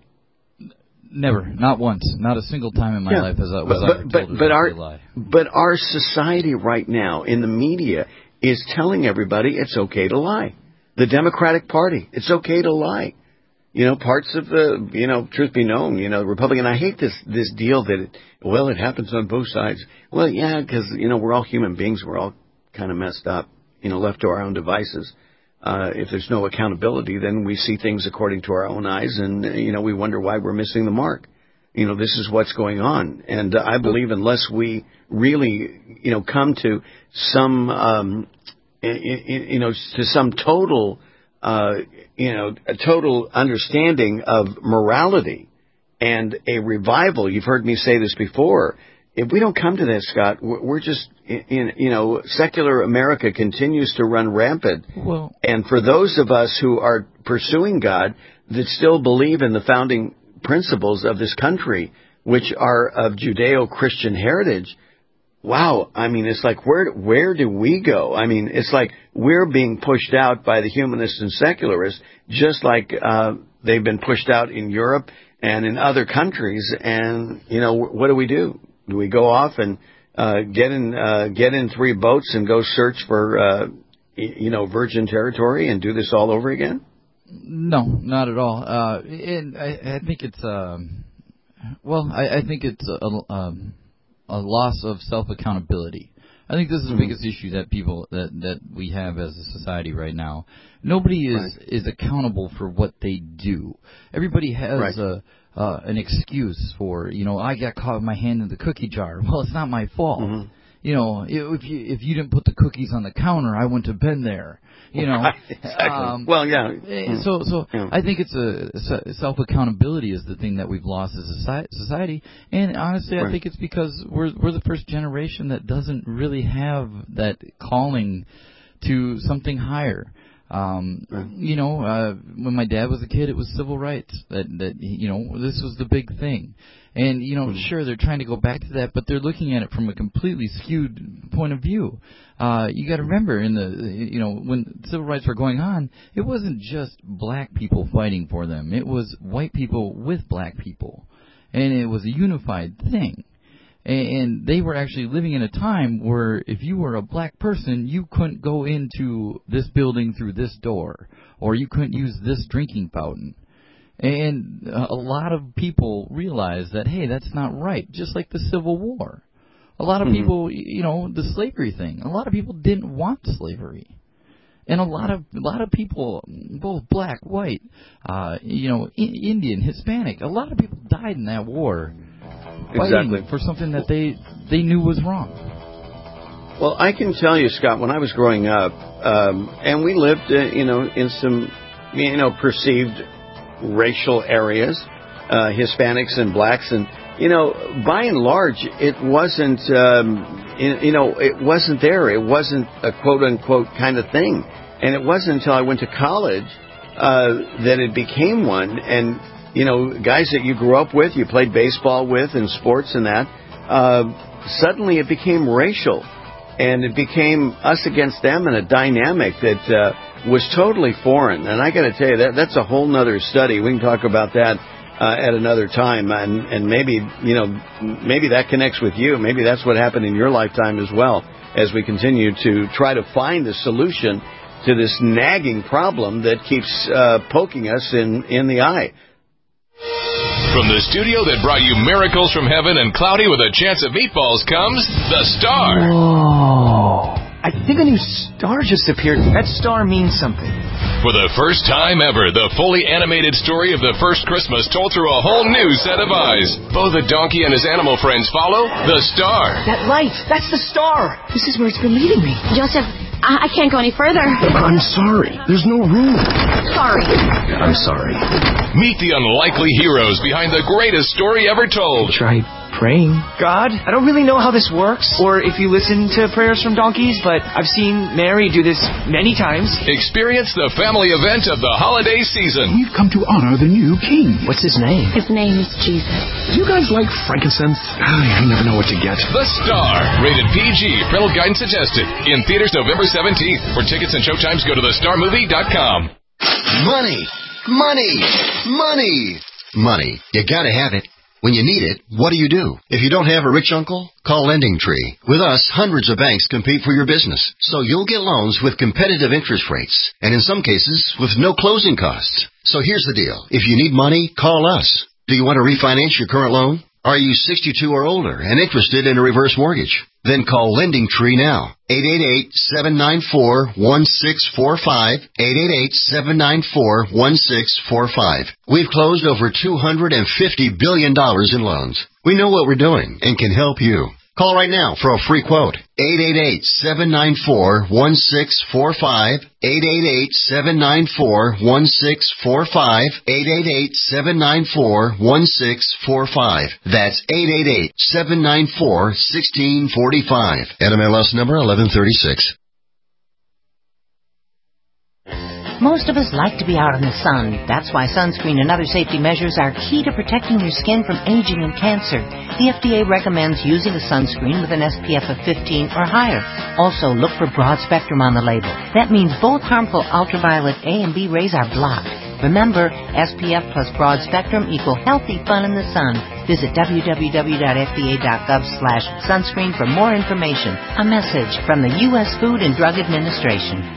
Never, not once, not a single time in my yeah. life has I, was but, I ever but, told but, but our, to lie. But our society right now in the media is telling everybody it's okay to lie. The Democratic Party, it's okay to lie. You know, parts of the, you know, truth be known, you know, Republican, I hate this, this deal that, it, well, it happens on both sides. Well, yeah, because, you know, we're all human beings. We're all kind of messed up, you know, left to our own devices. Uh, if there's no accountability, then we see things according to our own eyes, and, you know, we wonder why we're missing the mark. You know, this is what's going on. And uh, I believe unless we really, you know, come to some, um, you know, to some total, uh, you know, a total understanding of morality and a revival. You've heard me say this before. if we don't come to that, Scott, we're just, in, you know, secular America continues to run rampant. Well, and for those of us who are pursuing God that still believe in the founding principles of this country, which are of Judeo-Christian heritage, wow, I mean, it's like, where where do we go? I mean, it's like we're being pushed out by the humanists and secularists, just like uh, they've been pushed out in Europe and in other countries. And, you know, what do we do? Do we go off and uh, get in uh, get in three boats and go search for, uh, you know, virgin territory and do this all over again? No, not at all. Uh, and I, I think it's, um, well, I, I think it's a, um, a loss of self-accountability. I think this is the mm-hmm. biggest issue that people that, that we have as a society right now. Nobody is right. is accountable for what they do. Everybody has right. a uh, an excuse for, you know, I got caught with my hand in the cookie jar. Well, it's not my fault. Mm-hmm. You know, if you if you didn't put the cookies on the counter, I wouldn't have been there. You know, right, exactly. um, well, yeah. So, so yeah. I think it's a self accountability is the thing that we've lost as a society, and honestly, right. I think it's because we're we're the first generation that doesn't really have that calling to something higher. Um, right. You know, uh, when my dad was a kid, it was civil rights. That that you know, this was the big thing. And, you know, mm-hmm. sure, they're trying to go back to that, but they're looking at it from a completely skewed point of view. Uh, you got to remember, in the, you know, when civil rights were going on, it wasn't just black people fighting for them. It was white people with black people. And it was a unified thing. And they were actually living in a time where if you were a black person, you couldn't go into this building through this door, or you couldn't use this drinking fountain. And a lot of people realize that, hey, that's not right, just like the Civil War. A lot of mm-hmm. people, you know, the slavery thing, a lot of people didn't want slavery. And a lot of a lot of people, both black, white, uh, you know, I- Indian, Hispanic, a lot of people died in that war fighting exactly. for something that they, they knew was wrong. Well, I can tell you, Scott, when I was growing up, um, and we lived, uh, you know, in some, you know, perceived racial areas, uh, Hispanics and blacks, and you know, by and large, it wasn't, um, you know, it wasn't there. It wasn't a quote unquote kind of thing, and it wasn't until I went to college uh, that it became one. And you know, guys that you grew up with, you played baseball with, in sports and that, uh, suddenly it became racial, and it became us against them, and a dynamic that. Uh, was totally foreign. And I got to tell you, that that's a whole nother study. We can talk about that uh, at another time. And, and maybe, you know, maybe that connects with you. Maybe that's what happened in your lifetime as well, as we continue to try to find a solution to this nagging problem that keeps uh, poking us in, in the eye. From the studio that brought you miracles from heaven and cloudy with a chance of meatballs comes The Star. Whoa. I think a new star just appeared. That star means something. For the first time ever, the fully animated story of the first Christmas told through a whole new set of eyes. Bo the donkey and his animal friends follow The Star. That light, that's the star. This is where it's been leading me. Joseph, I, I can't go any further. I'm sorry. There's no room. Sorry. I'm sorry. Meet the unlikely heroes behind the greatest story ever told. Try praying. God, I don't really know how this works, or if you listen to prayers from donkeys, but I've seen Mary do this many times. Experience the family event of the holiday season. We've come to honor the new king. What's his name? His name is Jesus. Do you guys like frankincense? I never know what to get. The Star. Rated P G. Parental guidance suggested. In theaters November seventeenth. For tickets and showtimes, go to the star movie dot com. Money. Money. Money. Money. You gotta have it. When you need it, what do you do? If you don't have a rich uncle, call LendingTree. With us, hundreds of banks compete for your business, so you'll get loans with competitive interest rates, and in some cases, with no closing costs. So here's the deal. If you need money, call us. Do you want to refinance your current loan? Are you sixty-two or older and interested in a reverse mortgage? Then call LendingTree now. eight eight eight, seven nine four, one six four five. eight eight eight, seven nine four, one six four five. We've closed over two hundred fifty billion dollars in loans. We know what we're doing and can help you. Call right now for a free quote. eight eight eight, seven nine four, one six four five. eight eight eight, seven nine four, one six four five. eight eight eight, seven nine four, one six four five. That's eight eight eight, seven nine four, one six four five. N M L S number eleven thirty-six. Most of us like to be out in the sun. That's why sunscreen and other safety measures are key to protecting your skin from aging and cancer. The F D A recommends using a sunscreen with an S P F of fifteen or higher. Also, look for broad spectrum on the label. That means both harmful ultraviolet A and B rays are blocked. Remember, S P F plus broad spectrum equal healthy fun in the sun. Visit w w w dot f d a dot gov slash sunscreen for more information. A message from the U S Food and Drug Administration.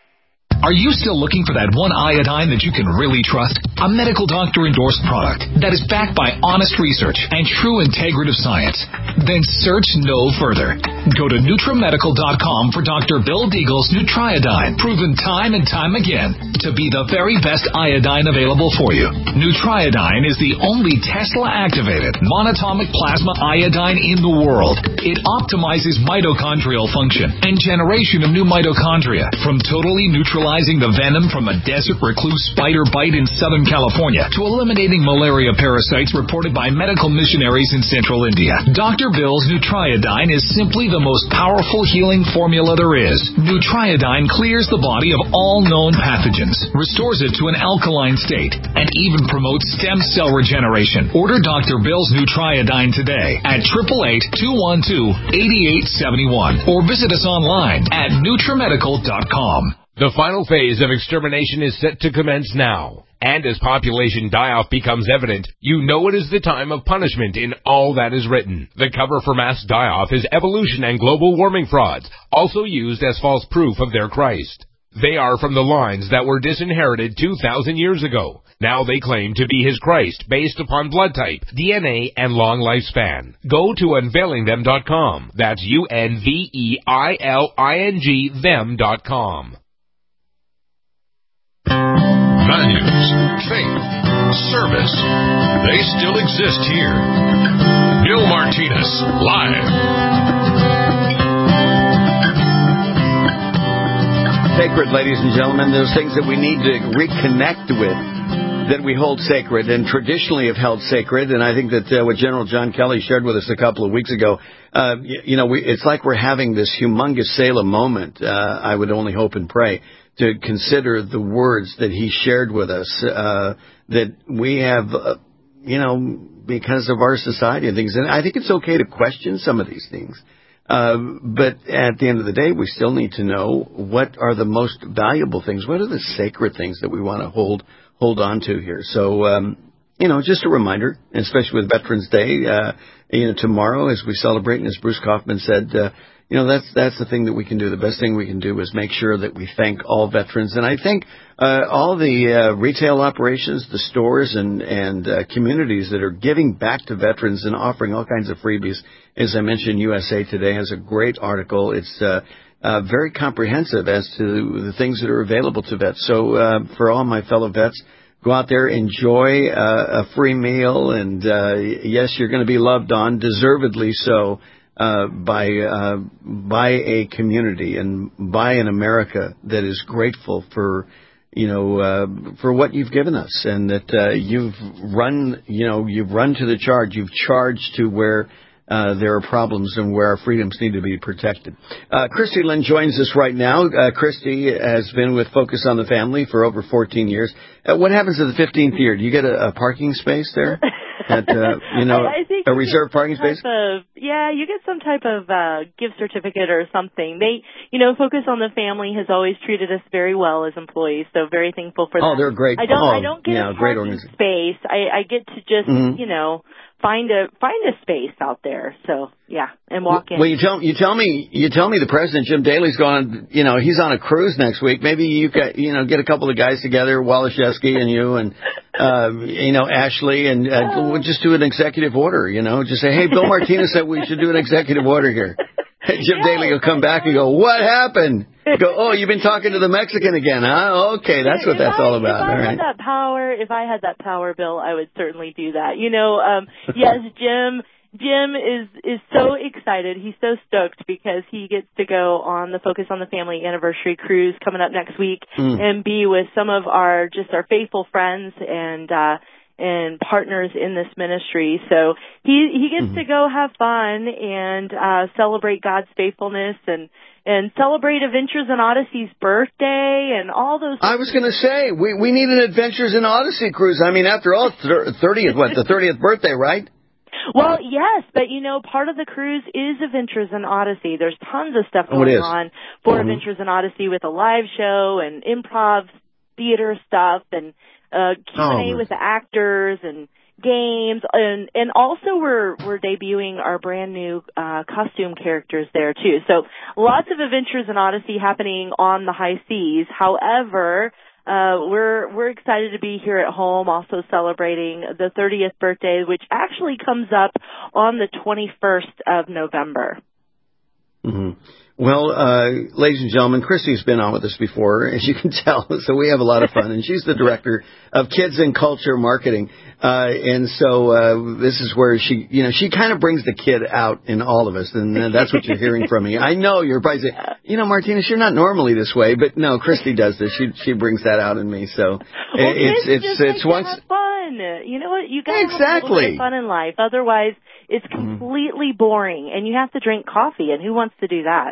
Are you still looking for that one iodine that you can really trust? A medical doctor-endorsed product that is backed by honest research and true integrative science? Then search no further. Go to Nutramedical dot com for Doctor Bill Deagle's Nutriodine, proven time and time again to be the very best iodine available for you. Nutriodine is the only Tesla-activated monatomic plasma iodine in the world. It optimizes mitochondrial function and generation of new mitochondria from totally neutralizing the venom from a desert recluse spider bite in Southern California to eliminating malaria parasites reported by medical missionaries in central India. Doctor Bill's Nutriodine is simply the most powerful healing formula there is. Nutriodine clears the body of all known pathogens, restores it to an alkaline state, and even promotes stem cell regeneration. Order Doctor Bill's Nutriodine today at eight eight eight, two one two, eight eight seven one or visit us online at Nutramedical dot com. The final phase of extermination is set to commence now. And as population die-off becomes evident, you know it is the time of punishment in all that is written. The cover for mass die-off is evolution and global warming frauds, also used as false proof of their Christ. They are from the lines that were disinherited two thousand years ago. Now they claim to be his Christ based upon blood type, D N A, and long lifespan. Go to unveiling them dot com. That's U N V E I L I N G them dot com. Values, faith, service, they still exist here. Bill Martinez, live. Sacred, ladies and gentlemen, those things that we need to reconnect with, that we hold sacred and traditionally have held sacred. And I think that uh, what General John Kelly shared with us a couple of weeks ago, uh, you, you know, we, it's like we're having this humongous Salem moment. Uh, I would only hope and pray to consider the words that he shared with us, uh, that we have, uh, you know, because of our society and things. And I think it's okay to question some of these things. Uh, but at the end of the day, we still need to know what are the most valuable things. What are the sacred things that we want to hold, hold on to here? So, um, you know, just a reminder, especially with Veterans Day, uh, you know, tomorrow as we celebrate, and as Bruce Kaufman said, uh, you know, that's that's the thing that we can do. The best thing we can do is make sure that we thank all veterans. And I think uh, all the uh, retail operations, the stores and, and uh, communities that are giving back to veterans and offering all kinds of freebies. As I mentioned, U S A Today has a great article. It's uh, uh, very comprehensive as to the things that are available to vets. So uh, for all my fellow vets, go out there, enjoy uh, a free meal. And, uh, yes, you're going to be loved on, deservedly so. Uh, by uh, by a community and by an America that is grateful for, you know, uh, for what you've given us, and that uh, you've run, you know, you've run to the charge, you've charged to where uh, there are problems and where our freedoms need to be protected. Uh, Christy Lynn joins us right now. Uh, Christy has been with Focus on the Family for over fourteen years. Uh, what happens at the fifteenth year? Do you get a, a parking space there? At, uh, you know, I, I think a reserved parking space? Of, yeah, you get some type of uh, gift certificate or something. They, you know, Focus on the Family has always treated us very well as employees, so very thankful for that. Oh, they're great. I don't, oh, I don't get yeah, a great parking space. I, I get to just, mm-hmm. you know, find a find a space out there. So yeah, and walk in. Well, you tell you tell me you tell me the president Jim Daly's going. You know, he's on a cruise next week. Maybe you got you know get a couple of guys together, Waliszewski and you and uh, you know Ashley, and uh, we'll just do an executive order. You know, just say, hey, Bill Martinez said we should do an executive order here. Jim yeah, Daly will come back and go, what happened? Go, oh, you've been talking to the Mexican again, huh? Okay, that's what if that's I, all about. If I all right. had that power, if I had that power, Bill, I would certainly do that. You know, um, yes, Jim Jim is is so excited. He's so stoked because he gets to go on the Focus on the Family anniversary cruise coming up next week mm. and be with some of our just our faithful friends and uh and partners in this ministry. So he he gets mm-hmm. to go have fun and uh celebrate God's faithfulness and and celebrate Adventures in Odyssey's birthday and all those. I was going to say we we need an Adventures in Odyssey cruise. I mean, after all, thirtieth what the thirtieth birthday, right? Well, yes, but, you know, part of the cruise is Adventures in Odyssey. There's tons of stuff going oh, on for mm-hmm. Adventures in Odyssey with a live show and improv theater stuff and uh, Q and A oh, with the actors and games. And, and also we're, we're debuting our brand new uh, costume characters there, too. So lots of Adventures in Odyssey happening on the high seas. However, Uh, we're we're excited to be here at home, also celebrating the thirtieth birthday, which actually comes up on the twenty-first of November. Mm-hmm. Well, uh, ladies and gentlemen, Christy's been on with us before, as you can tell, so we have a lot of fun. And she's the director of Kids and Culture Marketing. Uh, and so uh, this is where she, you know, she kind of brings the kid out in all of us, and uh, that's what you're hearing from me. I know you're probably saying, you know, Martinez, you're not normally this way, but no, Christy does this. She she brings that out in me. So well, it's it's it's just it's like once have fun. You know what? You got to exactly. have a little bit of fun in life. Otherwise, it's completely mm-hmm. boring, and you have to drink coffee. And who wants to do that?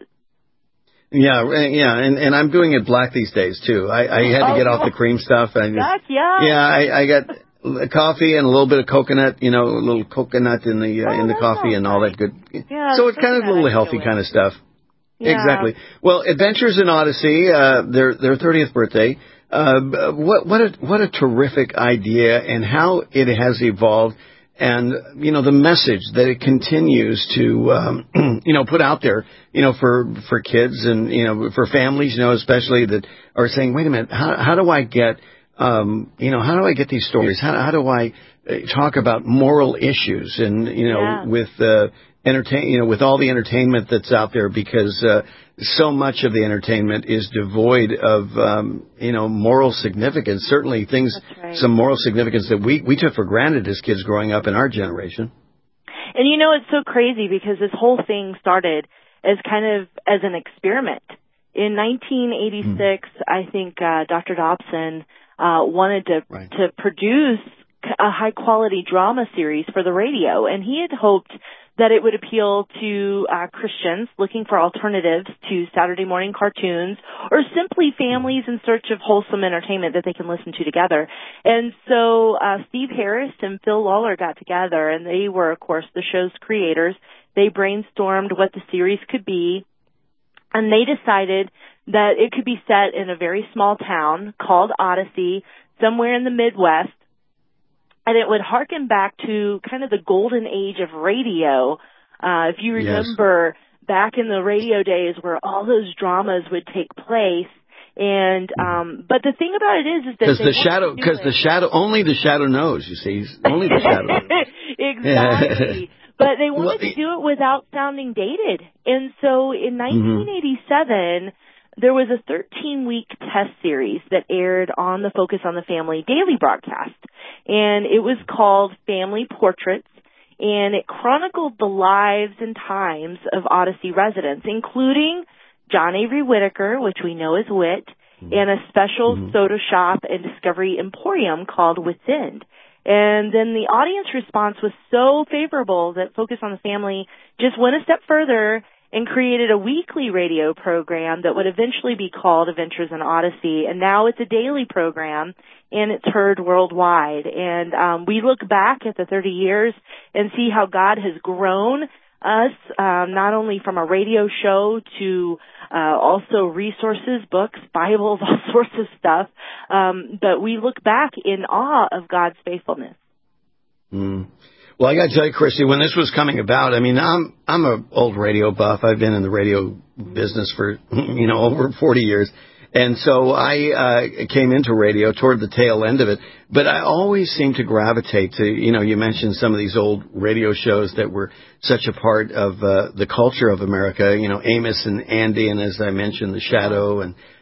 Yeah, yeah, and, and I'm doing it black these days, too. I, I had to oh, get off the cream stuff. I just, Heck yeah. Yeah, I, I got coffee and a little bit of coconut, you know, a little coconut in the uh, oh, in the coffee and all that good. Yeah, so it's kind of a little healthy kind of stuff. Yeah. Exactly. Well, Adventures in Odyssey, uh, their their thirtieth birthday. Uh, what what a what a terrific idea, and how it has evolved. And, you know, the message that it continues to, um, you know, put out there, you know, for, for kids and, you know, for families, you know, especially that are saying, wait a minute, how, how do I get, um, you know, how do I get these stories? How, how do I talk about moral issues and, you know, yeah. with, uh, entertain, you know, with all the entertainment that's out there, because, uh, so much of the entertainment is devoid of, um, you know, moral significance. Certainly things, right. some moral significance that we, we took for granted as kids growing up in our generation. And, you know, it's so crazy because this whole thing started as kind of as an experiment. In nineteen eighty-six, mm. I think uh, Doctor Dobson uh, wanted to right. to produce a high-quality drama series for the radio, and he had hoped that it would appeal to uh, Christians looking for alternatives to Saturday morning cartoons, or simply families in search of wholesome entertainment that they can listen to together. And so uh, Steve Harris and Phil Lawler got together, and they were, of course, the show's creators. They brainstormed what the series could be, and they decided that it could be set in a very small town called Odyssey, somewhere in the Midwest. And it would harken back to kind of the golden age of radio. Uh, if you remember yes. back in the radio days where all those dramas would take place. And, um, but the thing about it is, is that because the shadow, because the shadow, only the shadow knows, you see, only the shadow knows. Exactly. But they wanted well, to do it without sounding dated. And so in nineteen eighty-seven, mm-hmm. there was a thirteen-week test series that aired on the Focus on the Family daily broadcast. And it was called Family Portraits, and it chronicled the lives and times of Odyssey residents, including John Avery Whitaker, which we know as Wit, mm-hmm. and a special mm-hmm. soda shop and discovery emporium called Wit's End. And then the audience response was so favorable that Focus on the Family just went a step further and created a weekly radio program that would eventually be called Adventures in Odyssey. And now it's a daily program, and it's heard worldwide. And um, we look back at the thirty years and see how God has grown us, um, not only from a radio show to uh, also resources, books, Bibles, all sorts of stuff. Um, but we look back in awe of God's faithfulness. Mm. Well, I got to tell you, Christy, when this was coming about, I mean, I'm I'm an old radio buff. I've been in the radio business for, you know, over forty years. And so I uh, came into radio toward the tail end of it. But I always seem to gravitate to, you know, you mentioned some of these old radio shows that were such a part of uh, the culture of America, you know, Amos and Andy, and as I mentioned, The Shadow, and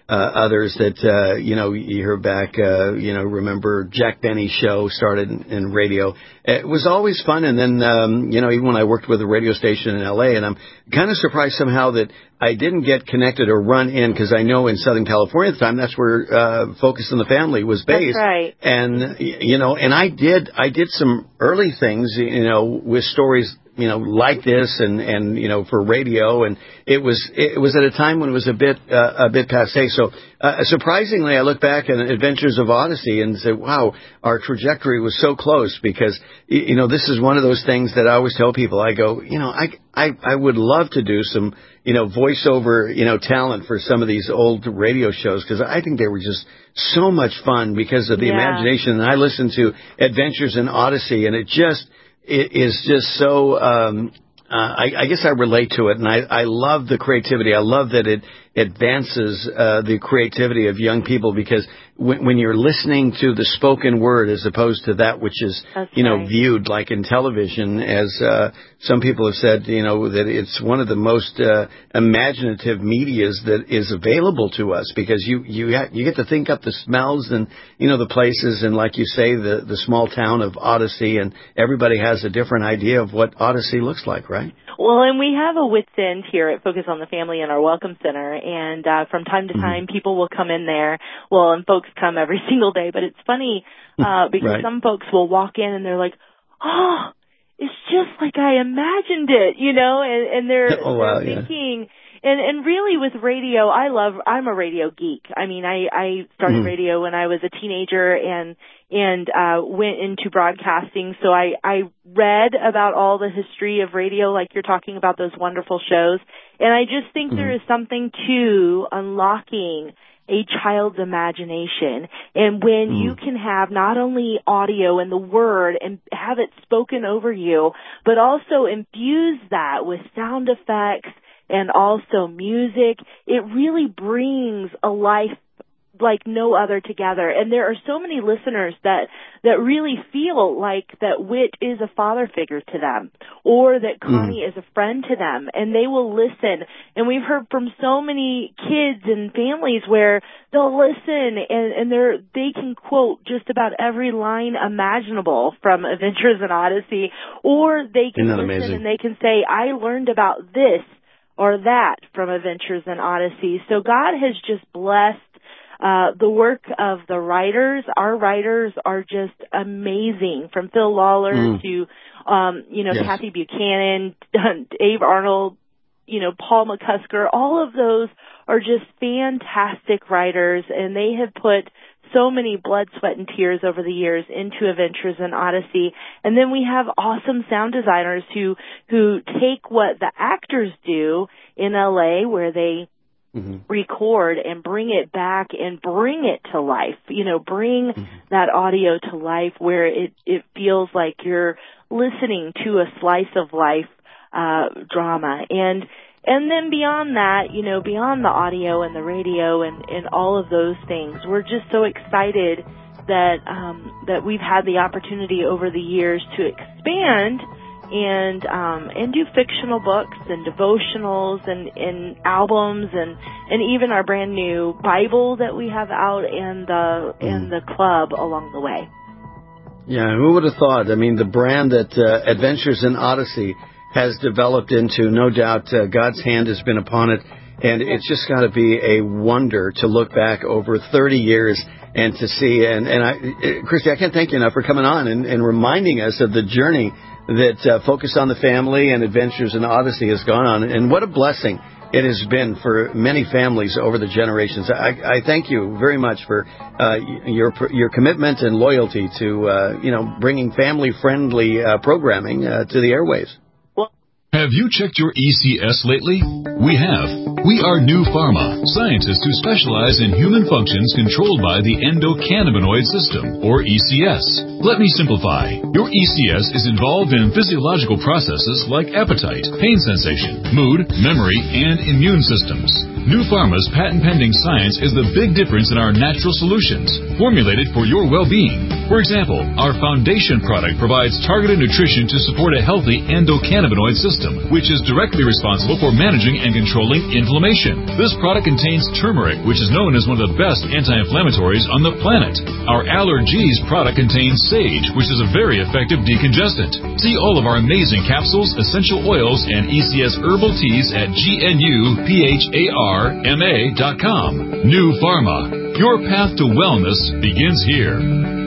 uh, others that, uh, you know, you hear back, uh, you know, remember Jack Benny's show started in, in radio. It was always fun. And then, um, you know, even when I worked with a radio station in L A, and I'm kind of surprised somehow that I didn't get connected or run in, because I know in Southern California at the time, that's where uh, Focus on the Family was based. That's right. And, you know, and I did, I did some early things, you know, with stories, you know, like this, and, and, you know, for radio, and it was, it was at a time when it was a bit, uh, a bit passé. So, uh, surprisingly, I look back at Adventures of Odyssey and say, wow, our trajectory was so close, because, you know, this is one of those things that I always tell people. I go, you know, I, I, I would love to do some, you know, voiceover, you know, talent for some of these old radio shows, because I think they were just so much fun because of the Yeah. imagination. And I listened to Adventures in Odyssey, and it just, it is just so, um, uh, I, I guess I relate to it, and I, I love the creativity. I love that it advances uh, the creativity of young people, because when, when you're listening to the spoken word as opposed to that which is, That's you know, right. viewed like in television, as uh, some people have said, you know, that it's one of the most uh, imaginative medias that is available to us, because you you ha- you get to think up the smells and, you know, the places, and like you say, the the small town of Odyssey, and everybody has a different idea of what Odyssey looks like, right? Well, and we have a wits end here at Focus on the Family in our Welcome Center, and uh, from time to time, mm-hmm. people will come in there. Well, and folks come every single day, but it's funny uh, because Right. some folks will walk in and they're like, "Oh, it's just like I imagined it," you know, and, and they're, Oh, wow, they're yeah. thinking. And and really with radio, I love, I'm a radio geek. I mean, I, I started Mhm. radio when I was a teenager and, and, uh, went into broadcasting. So I, I read about all the history of radio, like you're talking about those wonderful shows. And I just think Mhm. there is something to unlocking a child's imagination. And when Mhm. you can have not only audio and the word and have it spoken over you, but also infuse that with sound effects and also music, it really brings a life like no other together. And there are so many listeners that, that really feel like that Whit is a father figure to them, or that Connie mm. is a friend to them, and they will listen. And we've heard from so many kids and families where they'll listen and, and they're, they can quote just about every line imaginable from Adventures in Odyssey, or they can listen amazing? and they can say, I learned about this or that from Adventures in Odyssey. So God has just blessed uh the work of the writers. Our writers are just amazing, from Phil Lawler mm. to, um, you know, yes. Kathy Buchanan, Dave Arnold, you know, Paul McCusker. All of those are just fantastic writers, and they have put so many blood, sweat, and tears over the years into Adventures in Odyssey. And then we have awesome sound designers who who take what the actors do in L A, where they mm-hmm. record and bring it back and bring it to life. You know, bring mm-hmm. that audio to life where it, it feels like you're listening to a slice of life uh drama. And And then beyond that, you know, beyond the audio and the radio and, and all of those things, we're just so excited that um, that we've had the opportunity over the years to expand and um, and do fictional books and devotionals and, and albums and, and even our brand new Bible that we have out and the mm. and the club along the way. Yeah, who would have thought? I mean, the brand that uh, Adventures in Odyssey has developed into, no doubt uh, God's hand has been upon it, and it's just got to be a wonder to look back over thirty years and to see, and, and I, Christy, I can't thank you enough for coming on and, and reminding us of the journey that uh, Focus on the Family and Adventures in Odyssey has gone on, and what a blessing it has been for many families over the generations. I, I thank you very much for uh, your your commitment and loyalty to, uh, you know, bringing family-friendly uh, programming uh, to the airwaves. Have you checked your E C S lately? We have. We are New Pharma, scientists who specialize in human functions controlled by the endocannabinoid system, or E C S. Let me simplify. Your E C S is involved in physiological processes like appetite, pain sensation, mood, memory, and immune systems. New Pharma's patent-pending science is the big difference in our natural solutions, formulated for your well-being. For example, our foundation product provides targeted nutrition to support a healthy endocannabinoid system, which is directly responsible for managing and controlling inflammation. This product contains turmeric, which is known as one of the best anti-inflammatories on the planet. Our Allergies product contains sage, which is a very effective decongestant. See all of our amazing capsules, essential oils, and E C S herbal teas at G N U P H A R M A dot com. New Pharma. Your path to wellness begins here.